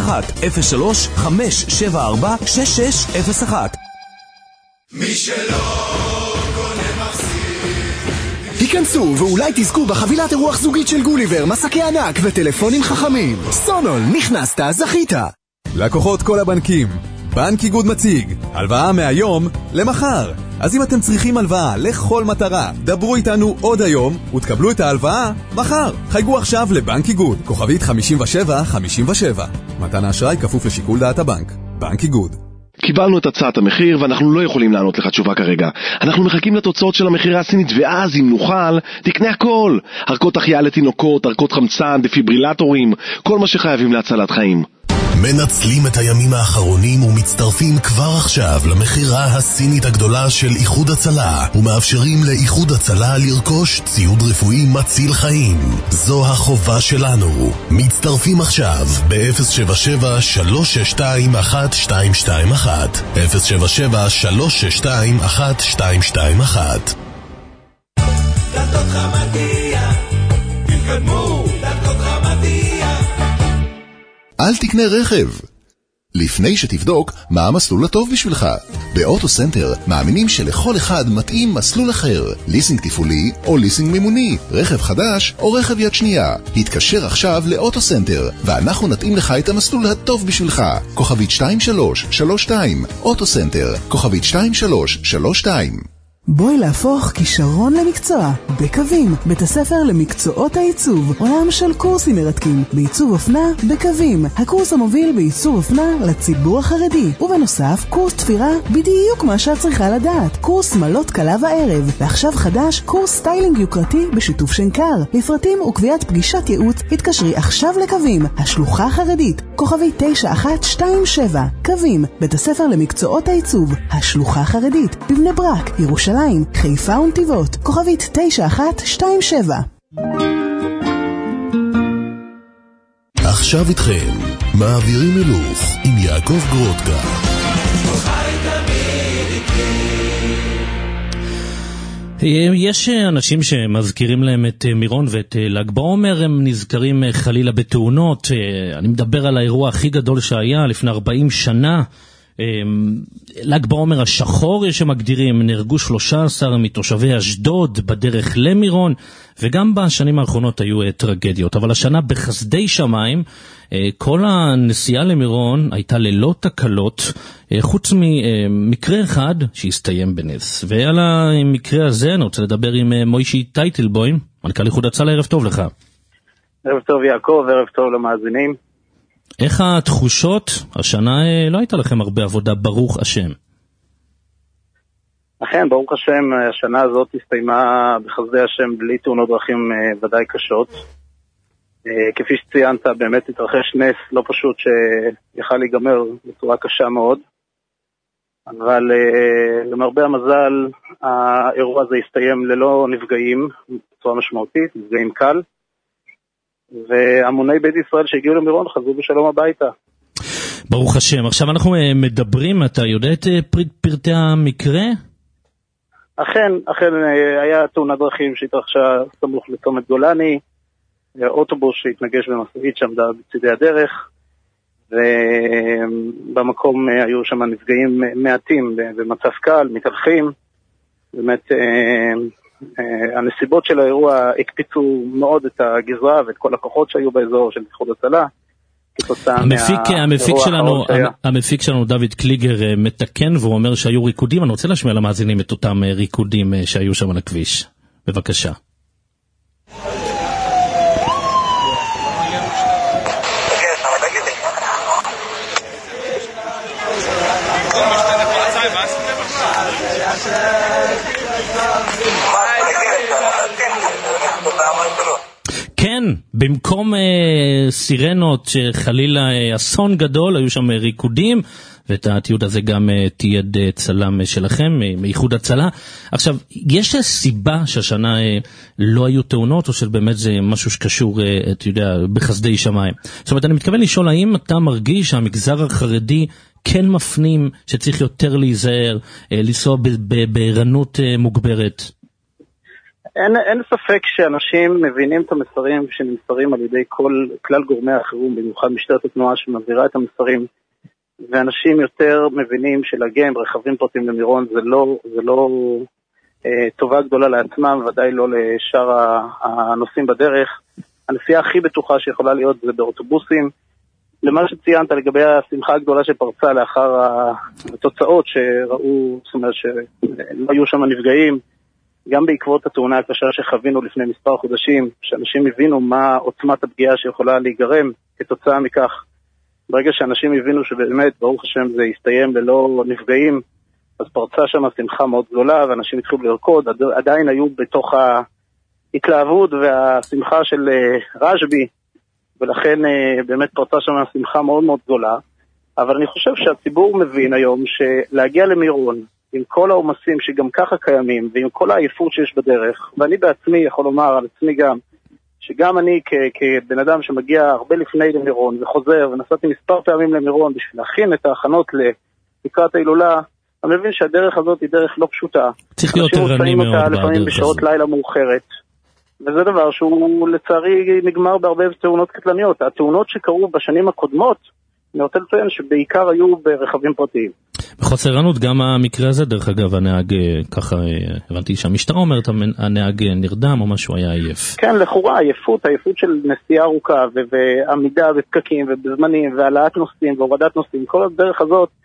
03-574-6601. מי שלא קונה מחזיר. היכנסו ואולי תזכו בחבילת אירוח זוגית של גוליבר, מסקי ענק וטלפונים חכמים. סונול, נכנסת, זכית. לקוחות כל הבנקים, בנק איגוד מציג הלוואה מהיום למחר. אז אם אתם צריכים הלוואה לכל מטרה, דברו איתנו עוד היום ותקבלו את ההלוואה מחר. חייגו עכשיו לבנק איגוד, כוכבית 5757. מתן האשראי כפוף לשיקול דעת הבנק. בנק איגוד. קיבלנו את הצעת המחיר ואנחנו לא יכולים לענות לך תשובה כרגע. אנחנו מחכים לתוצאות של המחירה הסינית, ואז אם נוכל, תקנה הכל. ערכות החייאה לתינוקות, ערכות חמצן, דפיברילטורים, כל מה שחייבים להצלת חיים. מנצלים את הימים האחרונים ומצטרפים כבר עכשיו למחירה הסינית הגדולה של איחוד הצלה, ומאפשרים לאיחוד הצלה לרכוש ציוד רפואי מציל חיים. זו החובה שלנו. מצטרפים עכשיו ב-077-362-1221 077-362-1221. דלתות חמדיה, תתקדמו, דלתות חמדיה. אל תקנה רכב לפני שתבדוק מה המסלול הטוב בשבילך. באוטו סנטר מאמינים שלכל אחד מתאים מסלול אחר, ליסינג טיפולי או ליסינג מימוני, רכב חדש או רכב יד שנייה. התקשר עכשיו לאוטו סנטר ואנחנו נתאים לך את המסלול הטוב בשבילך. כוכבית 2332, אוטו סנטר, כוכבית 2332. בואי להפוך כישרון למקצוע בקווים, בית הספר למקצועות העיצוב, עולם של קורסים מרתקים בעיצוב אופנה בקווים, הקורס המוביל בעיצוב אופנה לציבור החרדי, ובנוסף קורס תפירה בדיוק מה שאת צריכה לדעת, קורס מלות קלה וערב, ועכשיו חדש קורס סטיילינג יוקרתי בשיתוף שנקר. לפרטים וקביעת פגישת ייעוץ התקשרי עכשיו לקווים, השלוחה החרדית, כוכבי 9127, קווים, בית הספר למקצועות העיצוב, השלוחה החרדית, בבני ברק, ירושלים, חיפה ונתיבות, כוכבית 9127. עכשיו איתכם, מעבירים הילוך עם יעקב גרודקה. יש אנשים שמזכירים להם את מירון ואת ל"ג בעומר, הם נזכרים חלילה בתאונות. אני מדבר על האירוע הכי גדול שהיה לפני 40 שנה, ל"ג בעומר השחור, יש שמגדירים, נהרגו 13 מתושבי אשדוד בדרך למירון, וגם בשנים האחרונות היו טרגדיות, אבל השנה בחסדי שמיים כל הנסיעה למירון הייתה ללא תקלות, חוץ ממקרה אחד שהסתיים בנס. ועל המקרה הזה אני רוצה לדבר עם מוישי טייטלבוים, מנכ"ל איחוד הצלה. ערב טוב לך. ערב טוב יעקב, ערב טוב למאזינים. איך התחושות? השנה לא הייתה לכם הרבה עבודה, ברוך השם. אכן, ברוך השם, השנה הזאת הסתיימה בחסדי השם בלי תאונות דרכים ודאי קשות. כפי שציינת, באמת התרחש נס לא פשוט שיכל להיגמר בצורה קשה מאוד. אבל למרבה המזל, האירוע הזה הסתיים ללא נפגעים בצורה משמעותית, נפגעים קל. והמוני בית ישראל שהגיעו למירון חזרו בשלום הביתה. ברוך השם. עכשיו אנחנו מדברים, אתה יודע את פרטי המקרה? אכן היה תאונת דרכים שהתרחשה סמוך לצומת גולני, אוטובוס שהתנגש במשאית שעמדה בצדי הדרך, ובמקום היו שם נפגעים מעטים במצב קל, מתהלכים. באמת הנסיבות של האירוע הקפיצו מאוד את הגזרה ואת כל הכוחות שהיו באזור של איחוד הצלה. המפיק שלנו דוד קליגר מתקן והוא אומר שהיו ריקודים. אני רוצה להשמיע למאזינים את אותם ריקודים שהיו שם על הכביש. בבקשה. כן, במקום סירנות שחלילה אסון גדול, היו שם ריקודים, ואת התיעוד הזה גם תיעד צלם שלכם, מאיחוד הצלה. עכשיו, יש סיבה שהשנה לא היו תאונות, או שבאמת זה משהו שקשור, אתה יודע, בחסדי שמיים? זאת אומרת, אני מתכוון לשאול, האם אתה מרגיש שהמגזר החרדי כן מפנים שצריך יותר להיזהר, לנסוע בערנות מוגברת? אין ספק שאנשים מבינים את המסרים שנמסרים על ידי כלל גורמי החירום, במיוחד משטרת התנועה שמעבירה את המסרים, ואנשים יותר מבינים שלהגיע עם רכבים פרטיים למירון זה לא טובה גדולה לעצמם, ודאי לא לשאר הנוסעים בדרך. הנסיעה הכי בטוחה שיכולה להיות זה באוטובוסים. למה שציינת לגבי השמחה הגדולה שפרצה לאחר התוצאות שראו, זאת אומרת שלא היו שם נפגעים, גם בעקבות התאונה הקשה שחווינו לפני מספר חודשים, שאנשים הבינו מה עוצמת הפגיעה שיכולה להיגרם כתוצאה מכך. ברגע שאנשים הבינו שבאמת, ברוך השם, זה יסתיים ללא נפגעים, אז פרצה שם שמחה מאוד גדולה, ואנשים התחילו לרקוד, עדיין היו בתוך ההתלהבות והשמחה של רשבי, ולכן באמת פרצה שם שמחה מאוד מאוד גדולה. אבל אני חושב שהציבור מבין היום שלהגיע למירון, עם כל העומסים שגם ככה קיימים, ועם כל העייפות שיש בדרך, ואני בעצמי יכול לומר על עצמי גם, שגם אני כבן אדם שמגיע הרבה לפני למירון וחוזר, ונסעתי מספר פעמים למירון בשביל להכין את ההכנות לקראת ההילולה, אני מבין שהדרך הזאת היא דרך לא פשוטה. צריך להיות ערני מאוד בדרך הזאת. לפעמים בשעות לילה מאוחרת. וזה דבר שהוא לצערי נגמר בהרבה תאונות קטלניות. התאונות שקרו בשנים הקודמות, אני רוצה לציין שבעיקר היו ברכבים פרטיים. בחוסר ערנות גם המקרה הזה, דרך אגב, הנהג, ככה הבנתי שהמשטרה אומרת, הנהג נרדם או משהו, היה עייף. כן, לכאורה, עייפות של נסיעה ארוכה, ועמידה בפקקים ובזמנים, והעלאת נוסעים והורדת נוסעים, כל הדרך הזאת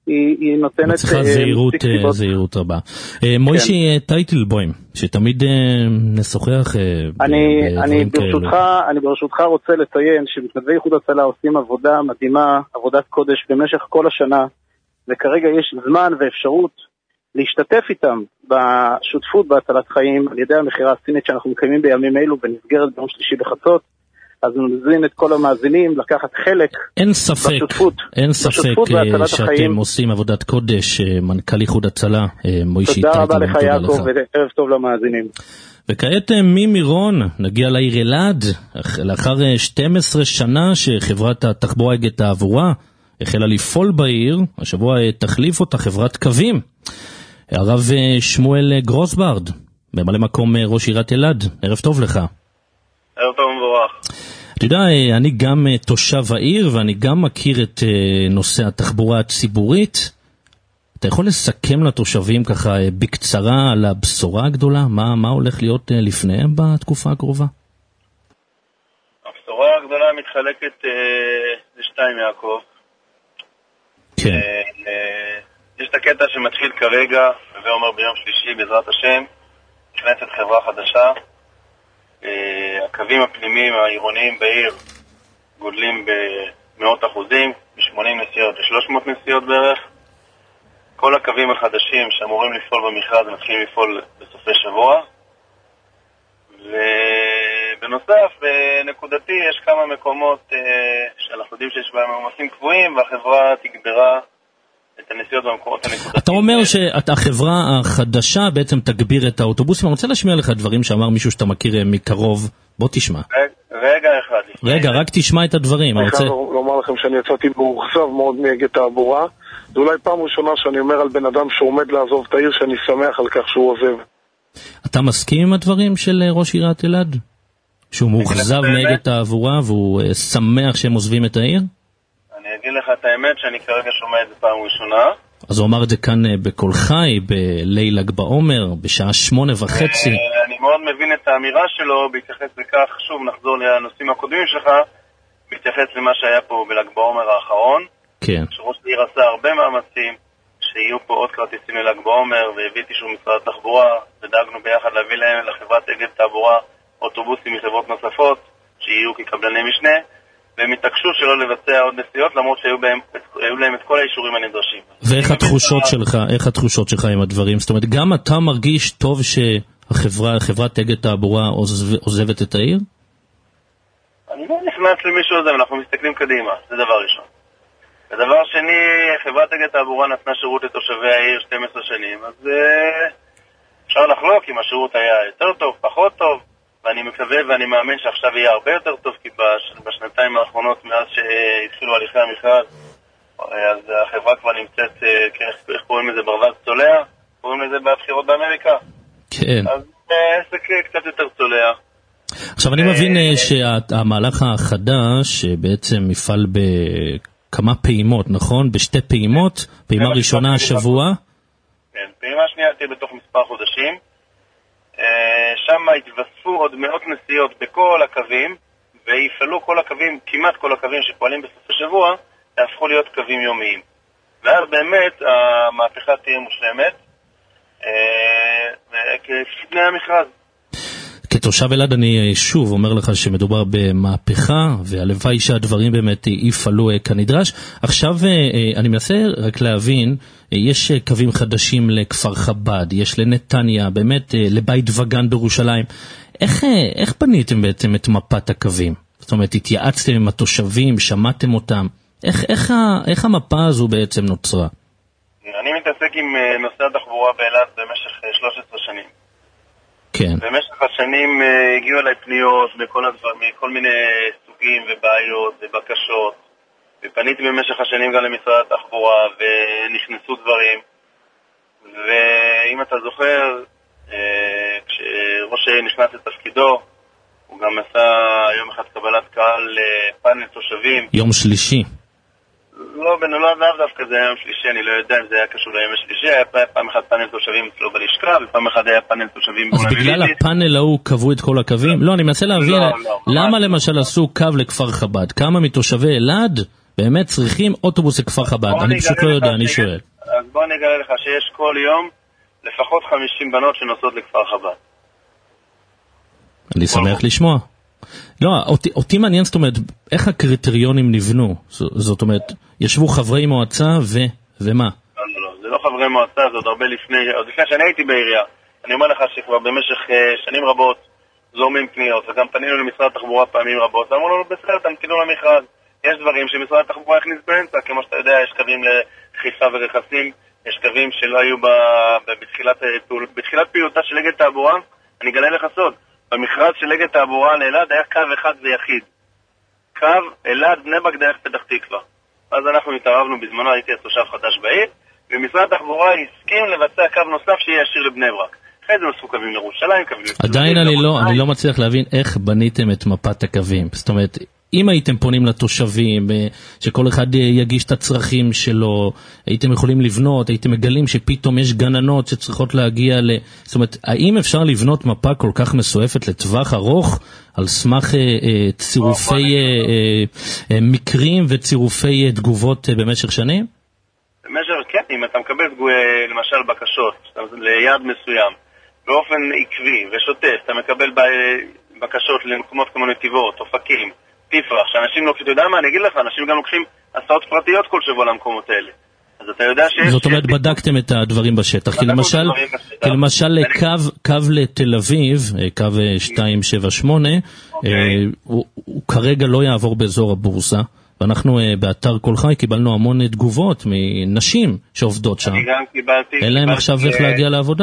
היא נותנת... מצליחה זהירות רבה. מוישי טייטלבוים, שתמיד נשוחח בדברים כאלו. אני ברשותך רוצה לציין שמתנדבי איחוד הצלה עושים עבודה מדהימה, עבודת קודש במשך כל השנה, וכרגע יש זמן ואפשרות להשתתף איתם בשותפות בהצלת חיים על ידי המכירה הסינית שאנחנו מקיימים בימים אלו ונסגרת ביום שלישי בחצות. אז נזמין את כל המאזינים לקחת חלק בשותפות. אין ספק שאתם עושים עבודת קודש, מנכ"ל איחוד הצלה, מוישי טייטלבוים. תודה רבה לך יעקב וערב טוב למאזינים. וכעת ממירון נגיע לעיר אלעד, לאחר 12 שנה שחברת התחבורה אגד תעבורה החלה לפעול בעיר, השבוע תחליף אותה חברת קווים. הרב שמואל גרוסברד, ממלא מקום ראש עיריית אלעד, ערב טוב לך. ערב טוב מבורך. אתה יודע, אני גם תושב העיר ואני גם מכיר את נושא התחבורה הציבורית. אתה יכול לסכם לתושבים ככה בקצרה על הבשורה הגדולה? מה הולך להיות לפניהם בתקופה הקרובה? הבשורה הגדולה מתחלקת לשתיים, יעקב. כן. יש את הקטע שמתחיל כרגע, ואומר ביום שלישי בעזרת השם, נכנסת חברה חדשה. הקווים הפנימיים העירוניים בעיר גודלים במאות אחוזים, מ-80 נסיעות ל-300 נסיעות בערך. כל הקווים החדשים שאמורים לפעול במכרז מתחילים לפעול בסופי שבוע. ובנוסף, נקודתי, יש כמה מקומות שאנחנו יודעים שיש בהם עומסים קבועים, והחברה תגברה את הנסיעות במקומות הנקודתיים. אתה אומר שהחברה החדשה בעצם תגביר את האוטובוסים. אני רוצה להשמיע לך דברים שאמר מישהו שאתה מכיר מקרוב. בוא תשמע. רגע אחד. רגע, רק תשמע את הדברים. אני חייב לומר לכם שאני יצאתי מאוכזב מאוד מאגד תעבורה. זו אולי פעם ראשונה שאני אומר על בן אדם שעומד לעזוב את העיר שאני שמח על כך שהוא עוזב. אתה מסכים עם הדברים של ראש עיריית אלעד? שהוא מאוכזב מאגד תעבורה והוא שמח שהם עוזבים את העיר? אני אגיד לך את האמת שאני כרגע שומע את זה פעם ראשונה. אז הוא אמר את זה כאן בקול חי, בליל ל"ג בעומר, בשעה 8:30. אני מאוד מבין את האמירה שלו, בהתייחס לכך, שוב נחזור לנושאים הקודמים שלך, בהתייחס למה שהיה פה בל"ג בעומר האחרון. כן. שראש העיר עשה הרבה מאמצים, שיהיו פה עוד כרטיסים לל"ג בעומר, והביא אישור משרד התחבורה, ודאגנו ביחד להביא להם לחברת אגד תעבורה אוטובוסים מחברות נוספות, שיהיו כקבלני משנה, והם התעקשו שלא לבצע עוד נסיעות, למרות שהיו להם את כל האישורים הנדרשים. ואיך התחושות שלך עם הדברים? זאת אומרת, גם אתה מרגיש טוב שחברת אגד תעבורה עוזבת את העיר? אני לא נכנס למישהו הזה, אנחנו מסתכלים קדימה, זה דבר ראשון. ודבר שני, חברת אגד תעבורה נתנה שירות לתושבי העיר 12 שנים, אז אפשר לחלוק אם השירות היה יותר טוב, פחות טוב, ואני מקווה ואני מאמין שעכשיו יהיה הרבה יותר טוב, כי בשנתיים האחרונות מאז שהתחילו הליכי המכרז, אז החברה כבר נמצאת, איך קוראים לזה, ברווז צולע, קוראים לזה בבחירות באמריקה. כן. אז עסק קצת יותר צולע. עכשיו אני מבין שהמהלך החדש בעצם יפעל בכמה פעימות, נכון? בשתי פעימות, פעימה ראשונה השבוע. כן, פעימה שנייה תהיה בתוך מספר חודשים. שם התווספו עוד מאות נסיעות בכל הקווים, ויפעלו כל הקווים, כמעט כל הקווים שפועלים בסוף השבוע, יהפכו להיות קווים יומיים. ואז באמת המהפכה תהיה מושלמת, כפני המכרז. כתושב אלעד אני שוב אומר לך שמדובר במהפכה, והלוואי שהדברים באמת יפעלו כנדרש. עכשיו אני מנסה רק להבין, יש קווים חדשים לכפר חב"ד, יש לנתניה, באמת לבית וגן בירושלים. איך בניתם בעצם את מפת הקווים? זאת אומרת, התייעצתם עם התושבים, שמעתם אותם? איך המפה הזו בעצם נוצרה? אני מתעסק עם נושא התחבורה באלעד במשך 13 שנים. כן. במשך השנים הגיעו אליי פניות מכל מיני סוגים ובעיות ובקשות, ופניתי במשך השנים גם למשרד התחבורה ונכנסו דברים, ואם אתה זוכר, כשראש העיר נכנס לתפקידו, הוא גם עשה יום אחד קבלת קהל לפאנל תושבים. יום שלישי. לא דווקא זה היה יום שלישי, אני לא יודע אם זה היה קשור ליום השלישי, היה פעם אחת פאנל תושבים אצלו בלשכה, ופעם אחת היה פאנל תושבים אז בגלל הפאנל ההוא קבעו את כל הקווים? לא, אני מנסה להבין למה למשל עשו קו לכפר חב"ד, כמה מתושבי אלעד באמת צריכים אוטובוס לכפר חב"ד? אני פשוט לא יודע, אני שואל. אז בוא אני אגלה לך שיש כל יום לפחות 50 בנות שנוסעות לכפר חב"ד. אני שמח לשמוע. לא, אותי מעניין, זאת אומרת, איך הקריטריונים נבנו? זאת אומרת, ישבו חברי מועצה ומה? לא, זה לא חברי מועצה, זה עוד הרבה עוד לפני שאני הייתי בעירייה. אני אומר לך שכבר במשך שנים רבות זורמים פניות, וגם פנינו למשרד התחבורה פעמים רבות, ואמרו לנו, בסדר, תמתינו למכרז. יש דברים שמשרד התחבורה הכניס באמצע, כמו שאתה יודע, יש קווים לחיפה ורכסים, יש קווים שלא היו בתחילת פעילותה של אגד תעבורה. אני אגלה לך סוד, במכרז של אגד תעבורה לאלעד היה קו אחד ויחיד, קו אלעד בני ברק דרך פתח תקווה. אז אנחנו התערבנו בזמנו, הייתי תושב חדש בעיר, ומשרד התחבורה הסכים לבצע קו נוסף שיהיה ישיר לבני ברק. אחרי זה נוספו קווים לירושלים, קווים עדיין אני לא מצליח להבין איך בניתם את מפת הקווים. זאת אומרת, אם הייתם פונים לתושבים, שכל אחד יגיש את הצרכים שלו, הייתם יכולים לבנות, הייתם מגלים שפתאום יש גננות שצריכות להגיע זאת אומרת, האם אפשר לבנות מפה כל כך מסועפת לטווח ארוך, על סמך צירופי מקרים וצירופי תגובות במשך שנים? כן, אם אתה מקבל למשל בקשות ליעד מסוים, באופן עקבי ושוטף, אתה מקבל בקשות למקומות כמו נתיבות, אופקים, תפרח, שאנשים לא, אתה יודע מה, אני אגיד לך, אנשים גם לוקחים הסעות פרטיות כל שבוע למקומות האלה. אז אתה יודע שיש... זאת אומרת, בדקתם את הדברים בשטח. כי למשל קו לתל אביב, קו 278, הוא כרגע לא יעבור באזור הבורסה, ואנחנו באתר כל חי קיבלנו המון תגובות מנשים שעובדות שם. אין להם עכשיו איך להגיע לעבודה?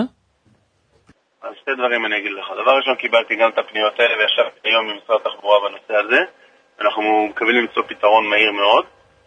אז שתי דברים אני אגיד לך. דבר ראשון, קיבלתי גם את הפניות האלה, וישבתי היום עם משרד התחבורה בנושא הזה. אנחנו מקווים למצוא פתרון מהיר מאוד.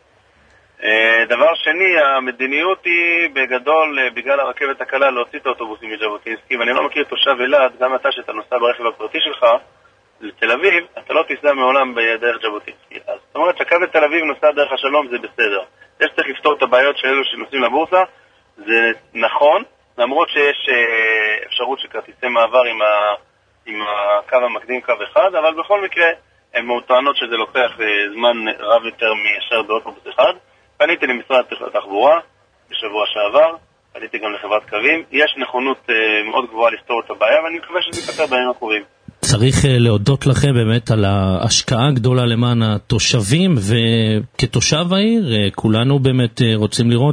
דבר שני, המדיניות היא בגדול, בגלל הרכבת הקלה, להוציא את האוטובוסים מז'בוטינסקי, ואני לא מכיר תושב אלעד, גם אתה שאתה נוסע ברכב הפרטי שלך, לתל אביב, אתה לא תיסע מעולם בדרך ז'בוטינסקי. אז זאת אומרת שהקו לתל אביב נוסע דרך השלום, זה בסדר. יש צריך לפתור את הבעיות של אלו שנוסעים לבורסה, זה נכון, למרות שיש אפשרות של כרטיסי מעבר עם הקו המקדים קו אחד, אבל בכל מקרה הן טוענות שזה לוקח זמן רב יותר מאשר באוטובוס אחד. פניתי למשרד התחבורה בשבוע שעבר, פניתי גם לחברת קווים, יש נכונות מאוד גבוהה לפתור את הבעיה, ואני מקווה שזה ייפתר בימים הקרובים. צריך להודות לכם באמת על ההשקעה הגדולה למען התושבים, וכתושב העיר כולנו באמת רוצים לראות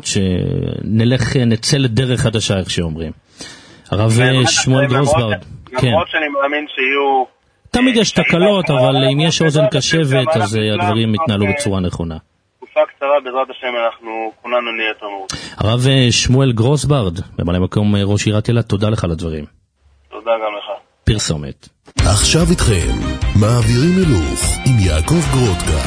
נצא לדרך חדשה, איך שאומרים. הרב שמואל גרוסברד, למרות שאני מאמין שיהיו... תמיד יש תקלות, אבל אם יש אוזן קשבת, אז הדברים מתנהלו בצורה נכונה. תקופה קצרה, בעזרת השם, אנחנו כולנו נהיה יותר מרוצים. הרב שמואל גרוסברד, ממלא מקום ראש עיריית אילת, תודה לך על הדברים. תודה גם לך. פרסומת. עכשיו איתכם, מעבירים הילוך עם יעקב גרודקה.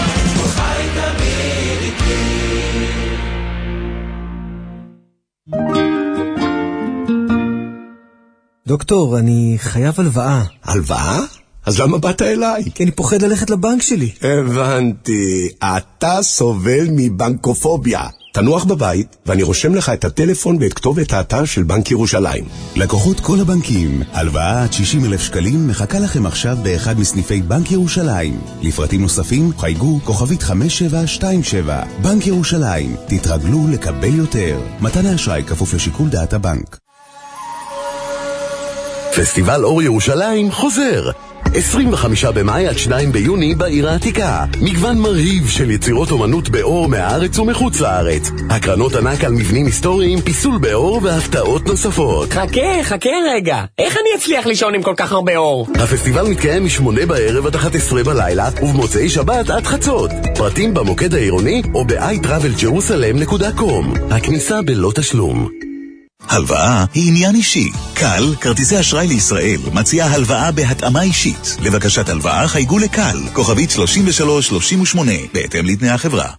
דוקטור, אני חייב הלוואה. הלוואה? אז למה באת אליי? כי אני פוחד ללכת לבנק שלי. הבנתי, אתה סובל מבנקופוביה. תנוח בבית, ואני רושם לך את הטלפון ואת כתובת האתר של בנק ירושלים. לקוחות כל הבנקים, הלוואה עד 60,000 שקלים מחכה לכם עכשיו באחד מסניפי בנק ירושלים. לפרטים נוספים, חייגו כוכבית 5727. בנק ירושלים, תתרגלו לקבל יותר. מתן האשראי כפוף לשיקול דעת הבנק. פסטיבל אור ירושלים חוזר. 25 במאי עד 2 ביוני בעיר העתיקה. מגוון מרהיב של יצירות אומנות באור מהארץ ומחוץ לארץ. הקרנות ענק על מבנים היסטוריים, פיסול באור והפתעות נוספות. חכה רגע. איך אני אצליח לישון עם כל כך הרבה אור? הפסטיבל מתקיים מ8 בערב עד 11 בלילה ובמוצאי שבת עד חצות. פרטים במוקד העירוני או ב-iTravelJerusalem.com. הכניסה בלא תשלום. הלוואה היא עניין אישי. קל, כרטיסי אשראי לישראל, מציעה הלוואה בהתאמה אישית. לבקשת הלוואה חייגו לקל, כוכבית 3338, בהתאם לתנאי החברה.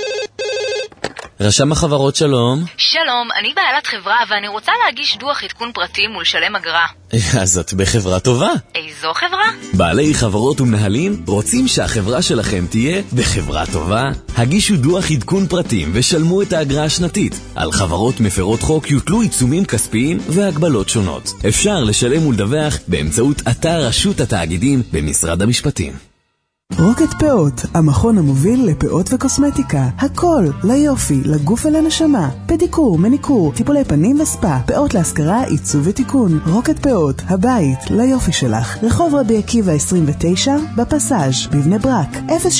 רשם החברות, שלום. שלום, אני בעלת חברה ואני רוצה להגיש דוח עדכון פרטים ולשלם אגרה. אז את בחברה טובה. איזו חברה? בעלי חברות ומנהלים רוצים שהחברה שלכם תהיה בחברה טובה. הגישו דוח עדכון פרטים ושלמו את האגרה השנתית. על חברות מפרות חוק יוטלו עיצומים כספיים והגבלות שונות. אפשר לשלם ולדווח באמצעות אתר רשות התאגידים במשרד המשפטים. רוקט פאות, המכון המוביל לפאות וקוסמטיקה. הכל ליופי, לגוף ולנשמה. פדיקור, מניקור, טיפולי פנים וספה, פאות להשכרה, עיצוב ותיקון. רוקט פאות, הבית ליופי שלך. רחוב רבי עקיבא 29 בפסאז' בבני ברק.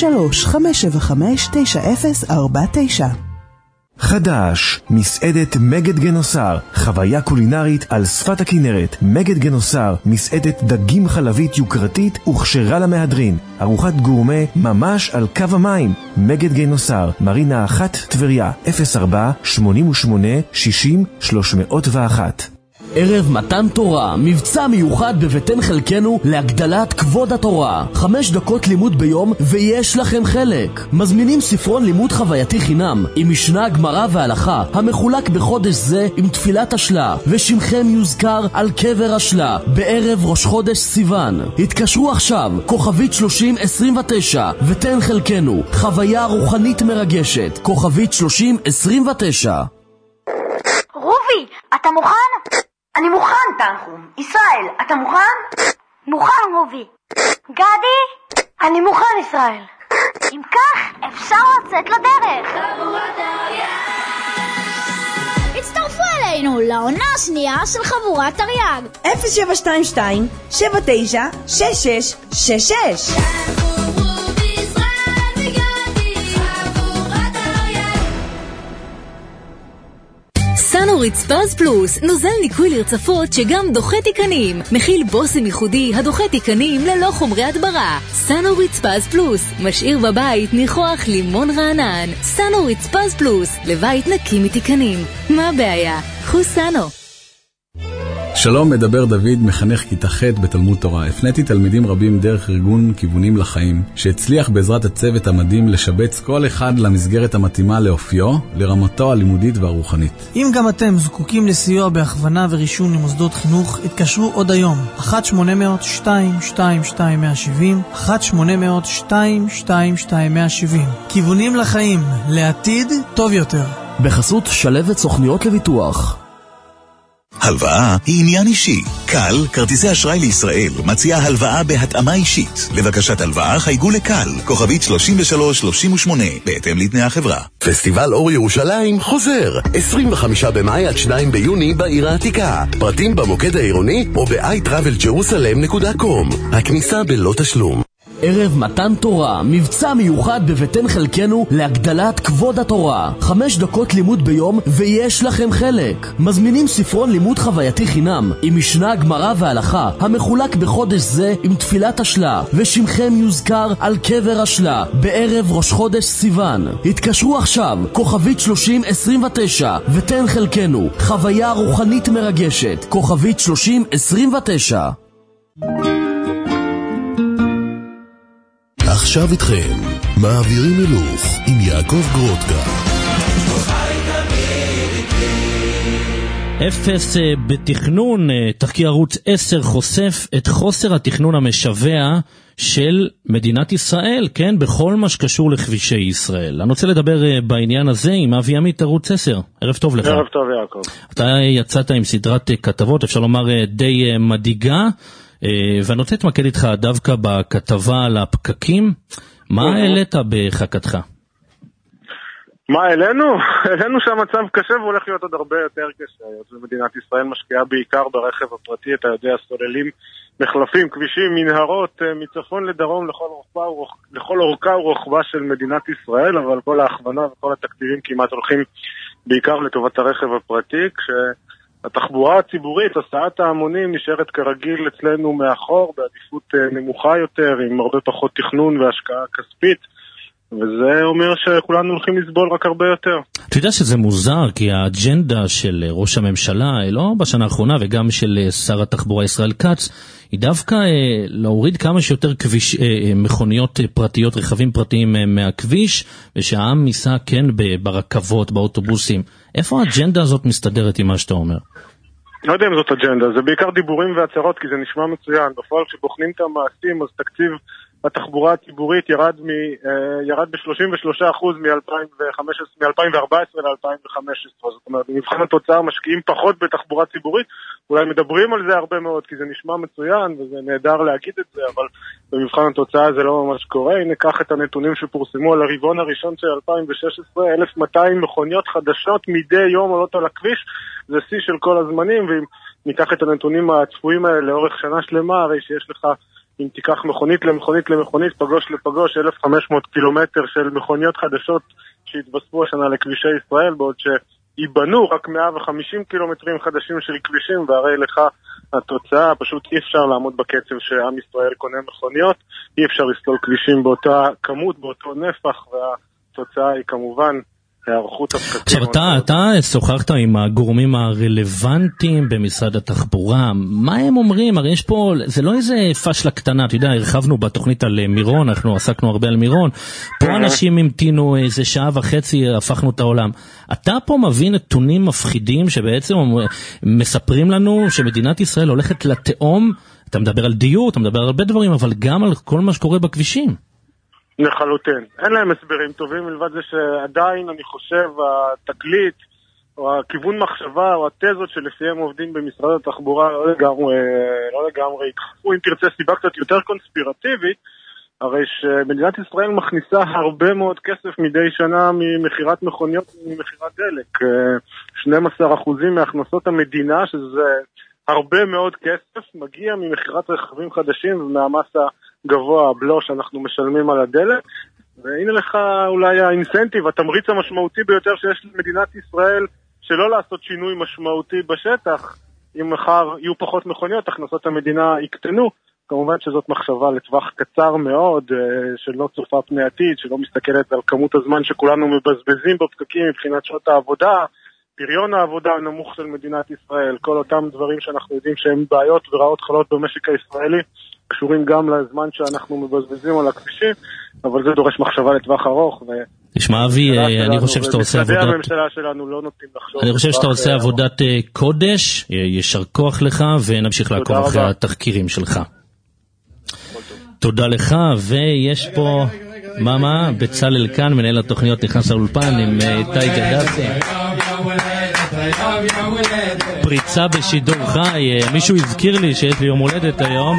03-575-9049. חדש, מסעדת מגד גנוסר, חוויה קולינרית על שפת הכנרת. מגד גנוסר, מסעדת דגים חלבית יוקרתית וכשרה למהדרין. ארוחת גורמה ממש על קו המים. מגד גנוסר, מרינה 1 טבריה, 04-88-60-301. ערב מתן תורה, מבצע מיוחד בבטן חלקנו להגדלת כבוד התורה. 5 דקות לימוד ביום ויש לכם חלק. מזמינים ספרון לימוד חווייתי חינם עם משנה, גמרא והלכה המחולק בחודש זה עם תפילת השלה, ושמכם יוזכר על קבר השלה בערב ראש חודש סיוון. התקשרו עכשיו, כוכבית 3029, ותן חלקנו חוויה רוחנית מרגשת. כוכבית 3029. רובי, אתה מוכן? אני מוכן, תנחום. ישראל, אתה מוכן? מוכן, רובי. גדי? אני מוכן, ישראל. אם כך, אפשר לצאת לדרך. הצטרפו אלינו לעונה השנייה של חבורת תרי"ג. 0722-796666. סנוריץ ספאז פלוס, נוזל ניקוי לרצפות שגם דוחה תיקנים. מכיל בושם ייחודי הדוחה תיקנים ללא חומרי הדברה. סנוריץ ספאז פלוס, משאיר בבית ניחוח לימון רענן. סנוריץ ספאז פלוס, לבית נקי מתיקנים. מה הבעיה? קחו סנו. שלום, מדבר דוד, מחנך כיתה ח' בתלמוד תורה. הפניתי תלמידים רבים דרך ארגון כיוונים לחיים, שהצליח בעזרת הצוות המדהים לשבץ כל אחד למסגרת המתאימה לאופיו, לרמתו הלימודית והרוחנית. אם גם אתם זקוקים לסיוע בהכוונה ורישום למוסדות חינוך, התקשרו עוד היום. 1-800-222-170, 1-800-222-170. כיוונים לחיים, לעתיד טוב יותר. בחסות שלבת סוכניות לביטוח. הלוואה היא עניין אישי. קל, כרטיסי אשראי לישראל, מציעה הלוואה בהתאמה אישית. לבקשת הלוואה חייגו לקל, כוכבית 3338, בהתאם לתנאי החברה. פסטיבל אור ירושלים חוזר, 25 במאי עד 2 ביוני בעיר העתיקה. פרטים במוקד העירוני או ב-iTravelJerusalem.com. הכניסה בלא תשלום. ערב מתן תורה, מבצע מיוחד בבטן חלקנו להגדלת כבוד התורה. 5 דקות לימוד ביום ויש לכם חלק. מזמינים ספרון לימוד חווייתי חינם עם משנה, גמרא והלכה המחולק בחודש זה עם תפילת השלה, ושמכם יוזכר על קבר השלה בערב ראש חודש סיוון. התקשרו עכשיו, כוכבית 3029, ותן חלקנו חוויה רוחנית מרגשת. כוכבית 3029. עכשיו איתכם, מעבירים הילוך עם יעקב גרוטקה. אפס בתכנון, תחקיר ערוץ 10 חושף את חוסר התכנון המשווע של מדינת ישראל, כן, בכל מה שקשור לכבישי ישראל. אני רוצה לדבר בעניין הזה עם אבי עמית, ערוץ 10. ערב טוב לך. ערב טוב, יעקב. אתה יצאת עם סדרת כתבות, אפשר לומר די מדאיגה, ואני רוצה להתמקד איתך דווקא בכתבה על הפקקים. מה העלית בחכתך? מה העלינו? העלינו שהמצב קשה והולך להיות עוד הרבה יותר קשה. מדינת ישראל משקיעה בעיקר ברכב הפרטי, אתה יודע, סוללים, מחלפים, כבישים, מנהרות, מצפון לדרום לכל אורכה ורוחבה של מדינת ישראל, אבל כל ההכוונה וכל התקציבים כמעט הולכים בעיקר לטובת הרכב הפרטי, התחבורה הציבורית, הסעת ההמונים, נשארת כרגיל אצלנו מאחור, בעדיפות נמוכה יותר, עם הרבה פחות תכנון והשקעה כספית, וזה אומר שכולנו הולכים לסבול רק הרבה יותר. אתה יודע שזה מוזר, כי האג'נדה של ראש הממשלה, לא בשנה האחרונה, וגם של שר התחבורה ישראל כץ, היא דווקא להוריד כמה שיותר מכוניות פרטיות, רכבים פרטיים מהכביש, ושהעם ניסה כן ברכבות, באוטובוסים. איפה האג'נדה הזאת מסתדרת עם מה שאתה אומר? לא יודע אם זאת אג'נדה, זה בעיקר דיבורים והצהרות, כי זה נשמע מצוין. בפועל כשבוחנים את המעשים, אז תקציב התחבורה הציבורית ירד ב-33% מ-2014 ל-2015. זאת אומרת, במבחן התוצאה משקיעים פחות בתחבורה ציבורית, אולי מדברים על זה הרבה מאוד, כי זה נשמע מצוין, וזה נהדר להגיד את זה, אבל במבחן התוצאה זה לא ממש קורה. הנה, קח את הנתונים שפורסמו על הרבעון הראשון של 2016, 1,200 מכוניות חדשות מדי יום עולות על הכביש, זה שיא של כל הזמנים, ואם ניקח את הנתונים הצפויים האלה לאורך שנה שלמה, הרי שיש לך, אם תיקח מכונית למכונית למכונית, פגוש לפגוש, 1,500 קילומטר של מכוניות חדשות שהתווספו השנה לכבישי ישראל, בעוד שיבנו רק 150 קילומטרים חדשים של כבישים, והרי לך התוצאה, פשוט אי אפשר לעמוד בקצב שעם ישראל קונה מכוניות, אי אפשר לסלול כבישים באותה כמות, באותו נפח, והתוצאה היא כמובן הערכות הפקקים. עכשיו אתה שוחחת עם הגורמים הרלוונטיים במשרד התחבורה, מה הם אומרים? הרי יש פה, זה לא איזה פשלה קטנה, אתה יודע, הרחבנו בתוכנית על מירון, אנחנו עסקנו הרבה על מירון, פה אנשים המתינו איזה שעה וחצי, הפכנו את העולם. אתה פה מביא נתונים מפחידים שבעצם מספרים לנו שמדינת ישראל הולכת לתאום, אתה מדבר על דיור, אתה מדבר על הרבה דברים, אבל גם על כל מה שקורה בכבישים. לחלוטין. אין להם הסברים טובים מלבד זה שעדיין אני חושב התקליט או הכיוון מחשבה או התזות שלפיהם עובדים במשרד התחבורה לא לגמרי יתחפו. אם תרצה סיבה קצת יותר קונספירטיבית, הרי שמדינת ישראל מכניסה הרבה מאוד כסף מדי שנה ממחירת מכוניות וממחירת דלק. 12% מהכנסות המדינה, שזה הרבה מאוד כסף, מגיע ממחירת רכבים חדשים ומהמס הגבוה, הבלו שאנחנו משלמים על הדלק. והנה לך אולי האינסנטיב, התמריץ המשמעותי ביותר שיש למדינת ישראל שלא לעשות שינוי משמעותי בשטח. אם מחר יהיו פחות מכוניות, הכנסות המדינה יקטנו. כמובן שזאת מחשבה לטווח קצר מאוד, שלא צופה פני עתיד, שלא מסתכלת על כמות הזמן שכולנו מבזבזים בפקקים מבחינת שעות העבודה, פריון העבודה הנמוך של מדינת ישראל, כל אותם דברים שאנחנו יודעים שהם בעיות ורעות חלות במשק הישראלי, קשורים גם לזמן שאנחנו מבזבזים על הכבישים, אבל זה דורש מחשבה לטווח ארוך. תשמע אבי, אני חושב שאתה עושה עבודת... הממשלה שלנו לא נותנים לחשוב. אני חושב שאתה עושה עבודת קודש, יישר כוח לך, ונמשיך לעקוב אחרי התחקירים שלך. תודה לך, ויש פה... מה? בצלאל כאן, מנהל התוכניות, נכנס לאולפן עם איתי גדסי. פריצה בשידור חי, מישהו הזכיר לי שיש לי יום הולדת היום.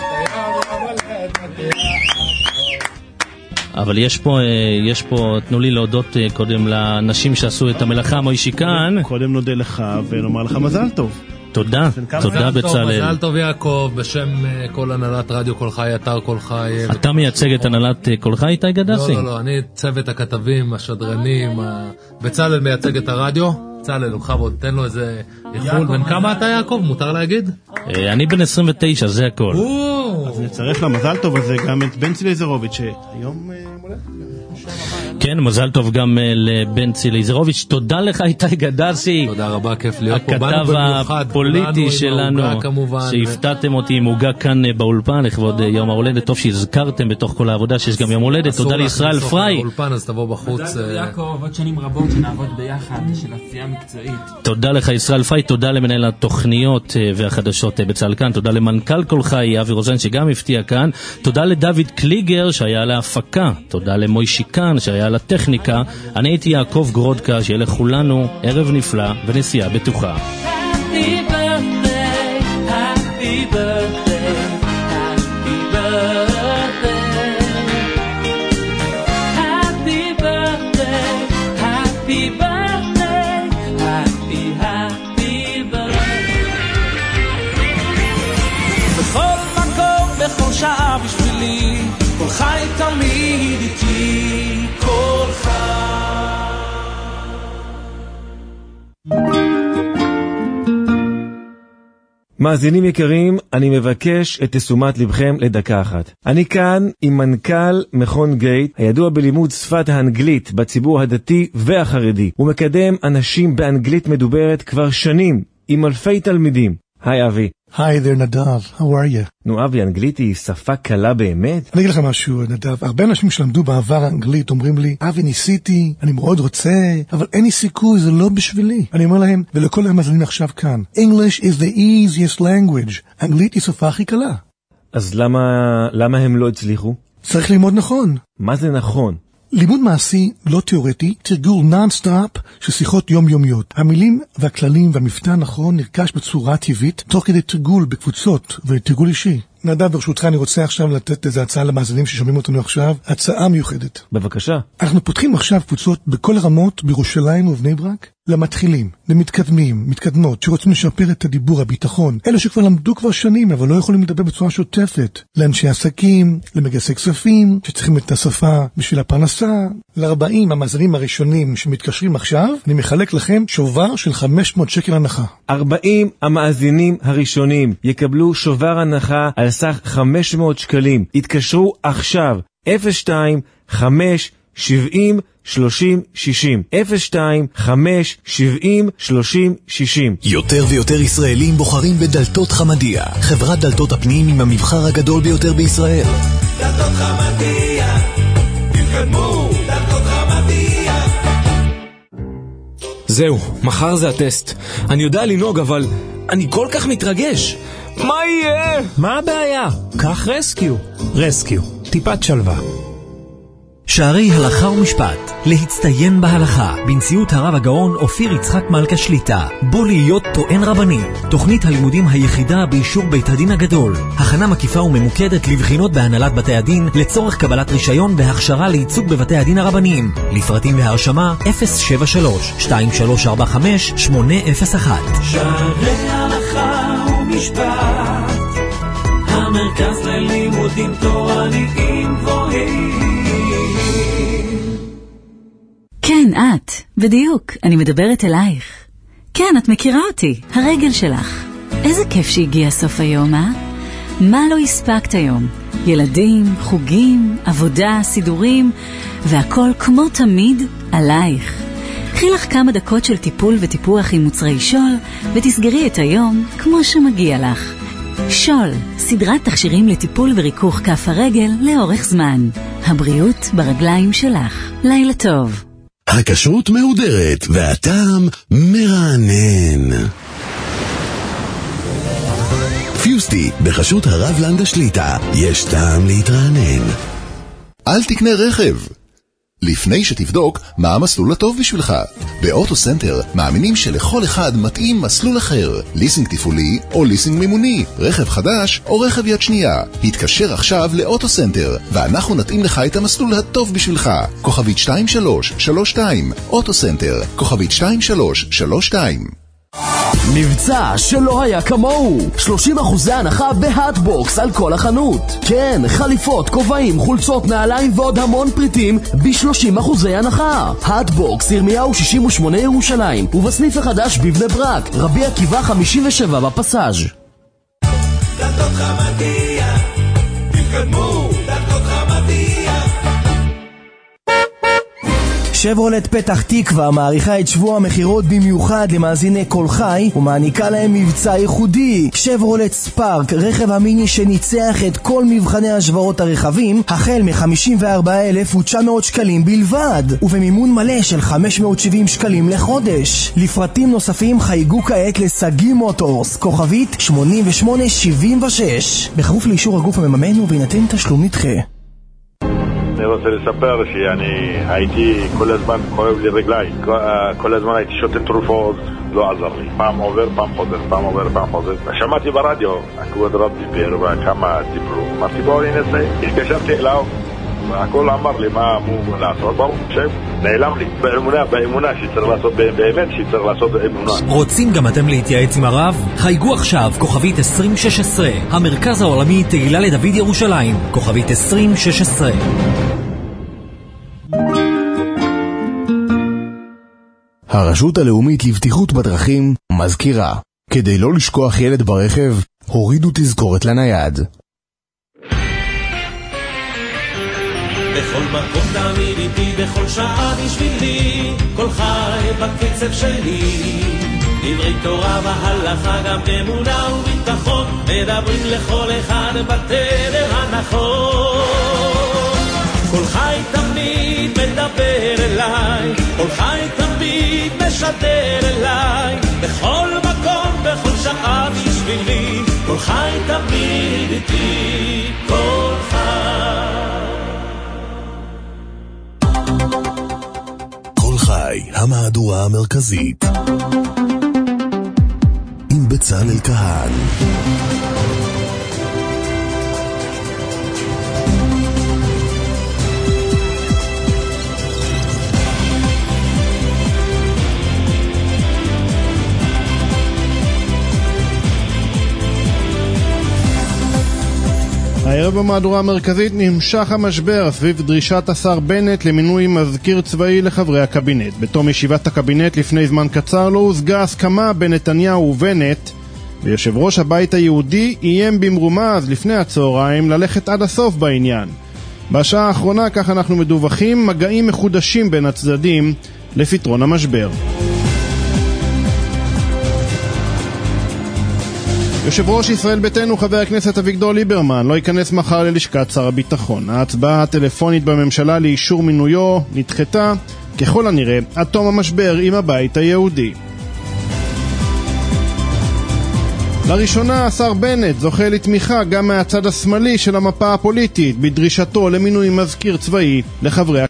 אבל יש פה, תנו לי להודות קודם לאנשים שעשו את המלאכה, מוישי כאן. קודם נודה לך ונאמר לך מזל טוב. תודה בצלאל. מזל טוב יעקב, בשם כל הנהלת רדיו כל חי, אתר כל חי. אתה מייצג את הנהלת כל חי, איתי גדסי? לא, אני צוות הכתבים, השדרנים, בצלאל מייצג את הרדיו. צלאל, בכבוד, תן לו איזה איחול. בן כמה אתה יעקב, מותר להגיד? אני בן 29, זה הכל. אז נצרף למזל טוב הזה גם את בנצי ליזרוביץ' שהיום מולד. כן, מזל טוב גם לבנצי ליזרוביץ'. תודה לך איתי גדסי. תודה רבה, כיף להיות פה. הכתב הפוליטי שלנו, שהפתעתם אותי עם עוגה כאן באולפן לכבוד יום ההולדת. טוב שהזכרתם בתוך כל העבודה שיש גם יום הולדת. תודה לישראל פריי. אז תבוא בחוץ. תודה יעקב, עוד שנים רבות שנעבוד ביחד של עשייה מקצועית. תודה לך ישראל פריי, תודה למנהל התוכניות והחדשות בצלאל כאן, תודה למנכ"ל כל חי אבי רוזן שגם הפתיע כאן, תודה לדוד קליגר שהיה על ההפקה, תודה למוישי כאן שהיה על הטכניקה. אני הייתי יעקב גרודקה, שיהיה לכולנו ערב נפלא ונסיעה בטוחה. Happy birthday, happy birthday, happy birthday, happy birthday, happy birthday, happy birthday. בכל מקום, בכל שעה בשבילי, כל חי תמיד איתי, כל חי. מאזינים יקרים, אני מבקש את תשומת לבכם לדקה אחת. אני כאן עם מנכ"ל מכון גייט, הידוע בלימוד שפת האנגלית בציבור הדתי והחרדי. הוא מקדם אנשים באנגלית מדוברת כבר שנים, עם אלפי תלמידים. היי אבי. היי, there נדב, how are you? נו אבי, אנגלית היא שפה קלה באמת? אני אגיד לך משהו נדב, הרבה אנשים שלמדו בעבר אנגלית אומרים לי, אבי ניסיתי, אני מאוד רוצה, אבל אין לי סיכוי, זה לא בשבילי. אני אומר להם, ולכל המאזינים עכשיו כאן, English is the easiest language, אנגלית היא שפה הכי קלה. אז למה הם לא הצליחו? צריך ללמוד נכון. מה זה נכון? לימוד מעשי, לא תיאורטי, תרגול נון-סטופ של שיחות יומיומיות. המילים והכללים והמבטא הנכון נרכש בצורה טבעית, תוך כדי תרגול בקבוצות ותרגול אישי. נדב, ברשותך, אני רוצה עכשיו לתת איזו הצעה למאזינים ששומעים אותנו עכשיו, הצעה מיוחדת. בבקשה. אנחנו פותחים עכשיו קבוצות בכל הרמות בירושלים ובני ברק, למתחילים, למתקדמים, מתקדמות, שרוצים לשפר את הדיבור, הביטחון, אלו שכבר למדו כבר שנים, אבל לא יכולים לדבר בצורה שוטפת, לאנשי עסקים, למגייסי כספים, שצריכים את השפה בשביל הפרנסה, ל-40 המאזינים הראשונים שמתקשרים עכשיו, אני מחלק לכם שובר של 500 שקל הנחה. 40 המאזינים הראשונים יקבלו שובר הנחה על סך 500 שקלים. התקשרו עכשיו, 02 5 70 30 60 02 5 70 30 60. יותר ויותר ישראלים בוחרים בדלתות חמדיה, חברת דלתות הפנים עם המבחר הגדול ביותר בישראל. דלתות חמדיה, תתקדמו, דלתות חמדיה. זהו, מחר זה הטסט. אני יודע לנהוג, אבל אני כל כך מתרגש. מה יהיה? מה הבעיה? קח רסקיו. רסקיו, טיפת שלווה. שערי הלכה ומשפט, להצטיין בהלכה, בנשיאות הרב הגאון אופיר יצחק מלכה שליטה, בו להיות טוען רבני, תוכנית הלימודים היחידה באישור בית הדין הגדול, הכנה מקיפה וממוקדת לבחינות בהנהלת בתי הדין, לצורך קבלת רישיון והכשרה לייצוג בבתי הדין הרבניים, לפרטים והרשמה 073-2345-801. שערי הלכה ומשפט, המרכז ללימודים תורניים גבוהים. כן, את. בדיוק. אני מדברת אלייך. כן, את מכירה אותי. הרגל שלך. איזה כיף שהגיע סוף היום, אה? מה לא הספקת היום? ילדים, חוגים, עבודה, סידורים, והכל כמו תמיד עלייך. קחי לך כמה דקות של טיפול וטיפוח עם מוצרי שול, ותסגרי את היום כמו שמגיע לך. שול, סדרת תכשירים לטיפול וריכוך כף הרגל לאורך זמן. הבריאות ברגליים שלך. לילה טוב. הכשרות מהודרת והטעם מרענן. פיוסטי, בחסות הרב לנדה שליטה, יש טעם להתרענן. אל תקנה רכב לפני שתבדוק מה המסלול הטוב בשבילך. באוטו סנטר מאמינים שלכל אחד מתאים מסלול אחר, ליסינג טיפולי או ליסינג מימוני, רכב חדש או רכב יד שנייה. התקשר עכשיו לאוטו סנטר ואנחנו נתאים לך את המסלול הטוב בשבילך. כוכבית 2332, אוטו סנטר, כוכבית 2332. מבצע שלא היה כמוהו, 30% הנחה בהאטבוקס על כל החנות. כן, חליפות, כובעים, חולצות, נעליים ועוד המון פריטים ב-30% הנחה. האטבוקס ירמיהו 68 ירושלים, ובסניף החדש בבני ברק, רבי עקיבא 57 בפסאז'. דלתות חמדיה, תתקדמו, דלתות חמדיה. שברולט פתח תקווה מעריכה את שבוע המחירות במיוחד למאזיני כל חי ומעניקה להם מבצע ייחודי. שברולט ספארק, רכב המיני שניצח את כל מבחני השברות הרכבים, החל מ-54,900 שקלים בלבד, ובמימון מלא של 570 שקלים לחודש. לפרטים נוספים חייגו כעת לסגי מוטורס, כוכבית 8876, בכפוף לאישור הגוף המממן ובהינתן תשלום נדחה. אני רוצה לספר שאני הייתי כל הזמן כואב לי רגליים, כל הזמן הייתי שותה תרופות, לא עזר לי. פעם עובר, פעם חוזר, פעם עובר, פעם חוזר. שמעתי ברדיו, הכבוד רב דיבר וכמה דיברו. אמרתי בואו ננסה, התקשרתי אליו, הכל אמר לי מה אמור לעשות, ברור, נעלם לי באמונה שצריך לעשות, באמת שצריך לעשות באמונה. רוצים גם אתם להתייעץ עם הרב? חייגו עכשיו, כוכבית 2016, המרכז העולמי תהילה לדוד ירושלים, כוכבית 2016. הרשות הלאומית לבטיחות בדרכים מזכירה, כדי לא לשכוח ילד ברכב, הורידו תזכורת לנייד. בכל מקום תמיד איתי, בכל שעה בשבילי, כל חי בקצב שלי. דברי תורה והלכה, גם אמונה וביטחון, מדברים לכל אחד בתדר הנכון. כל חי תמיד מדבר אליי, כל חי תמיד משדר אליי, בכל מקום, בכל שעה בשבילי, כל חי תמיד איתי, כל חי. רבותיי, המהדורה המרכזית עם בצלאל כהן. הערב במהדורה המרכזית נמשך המשבר סביב דרישת השר בנט למינוי מזכיר צבאי לחברי הקבינט. בתום ישיבת הקבינט לפני זמן קצר לא הושגה הסכמה בין נתניהו ובנט, ויושב ראש הבית היהודי איים במרומז לפני הצהריים ללכת עד הסוף בעניין. בשעה האחרונה, כך אנחנו מדווחים, מגעים מחודשים בין הצדדים לפתרון המשבר. יושב ראש ישראל ביתנו חבר הכנסת אביגדור ליברמן לא ייכנס מחר ללשכת שר הביטחון. ההצבעה הטלפונית בממשלה לאישור מינויו נדחתה ככל הנראה עד תום המשבר עם הבית היהודי. לראשונה השר בנט זוכה לתמיכה גם מהצד השמאלי של המפה הפוליטית בדרישתו למינוי מזכיר צבאי לחברי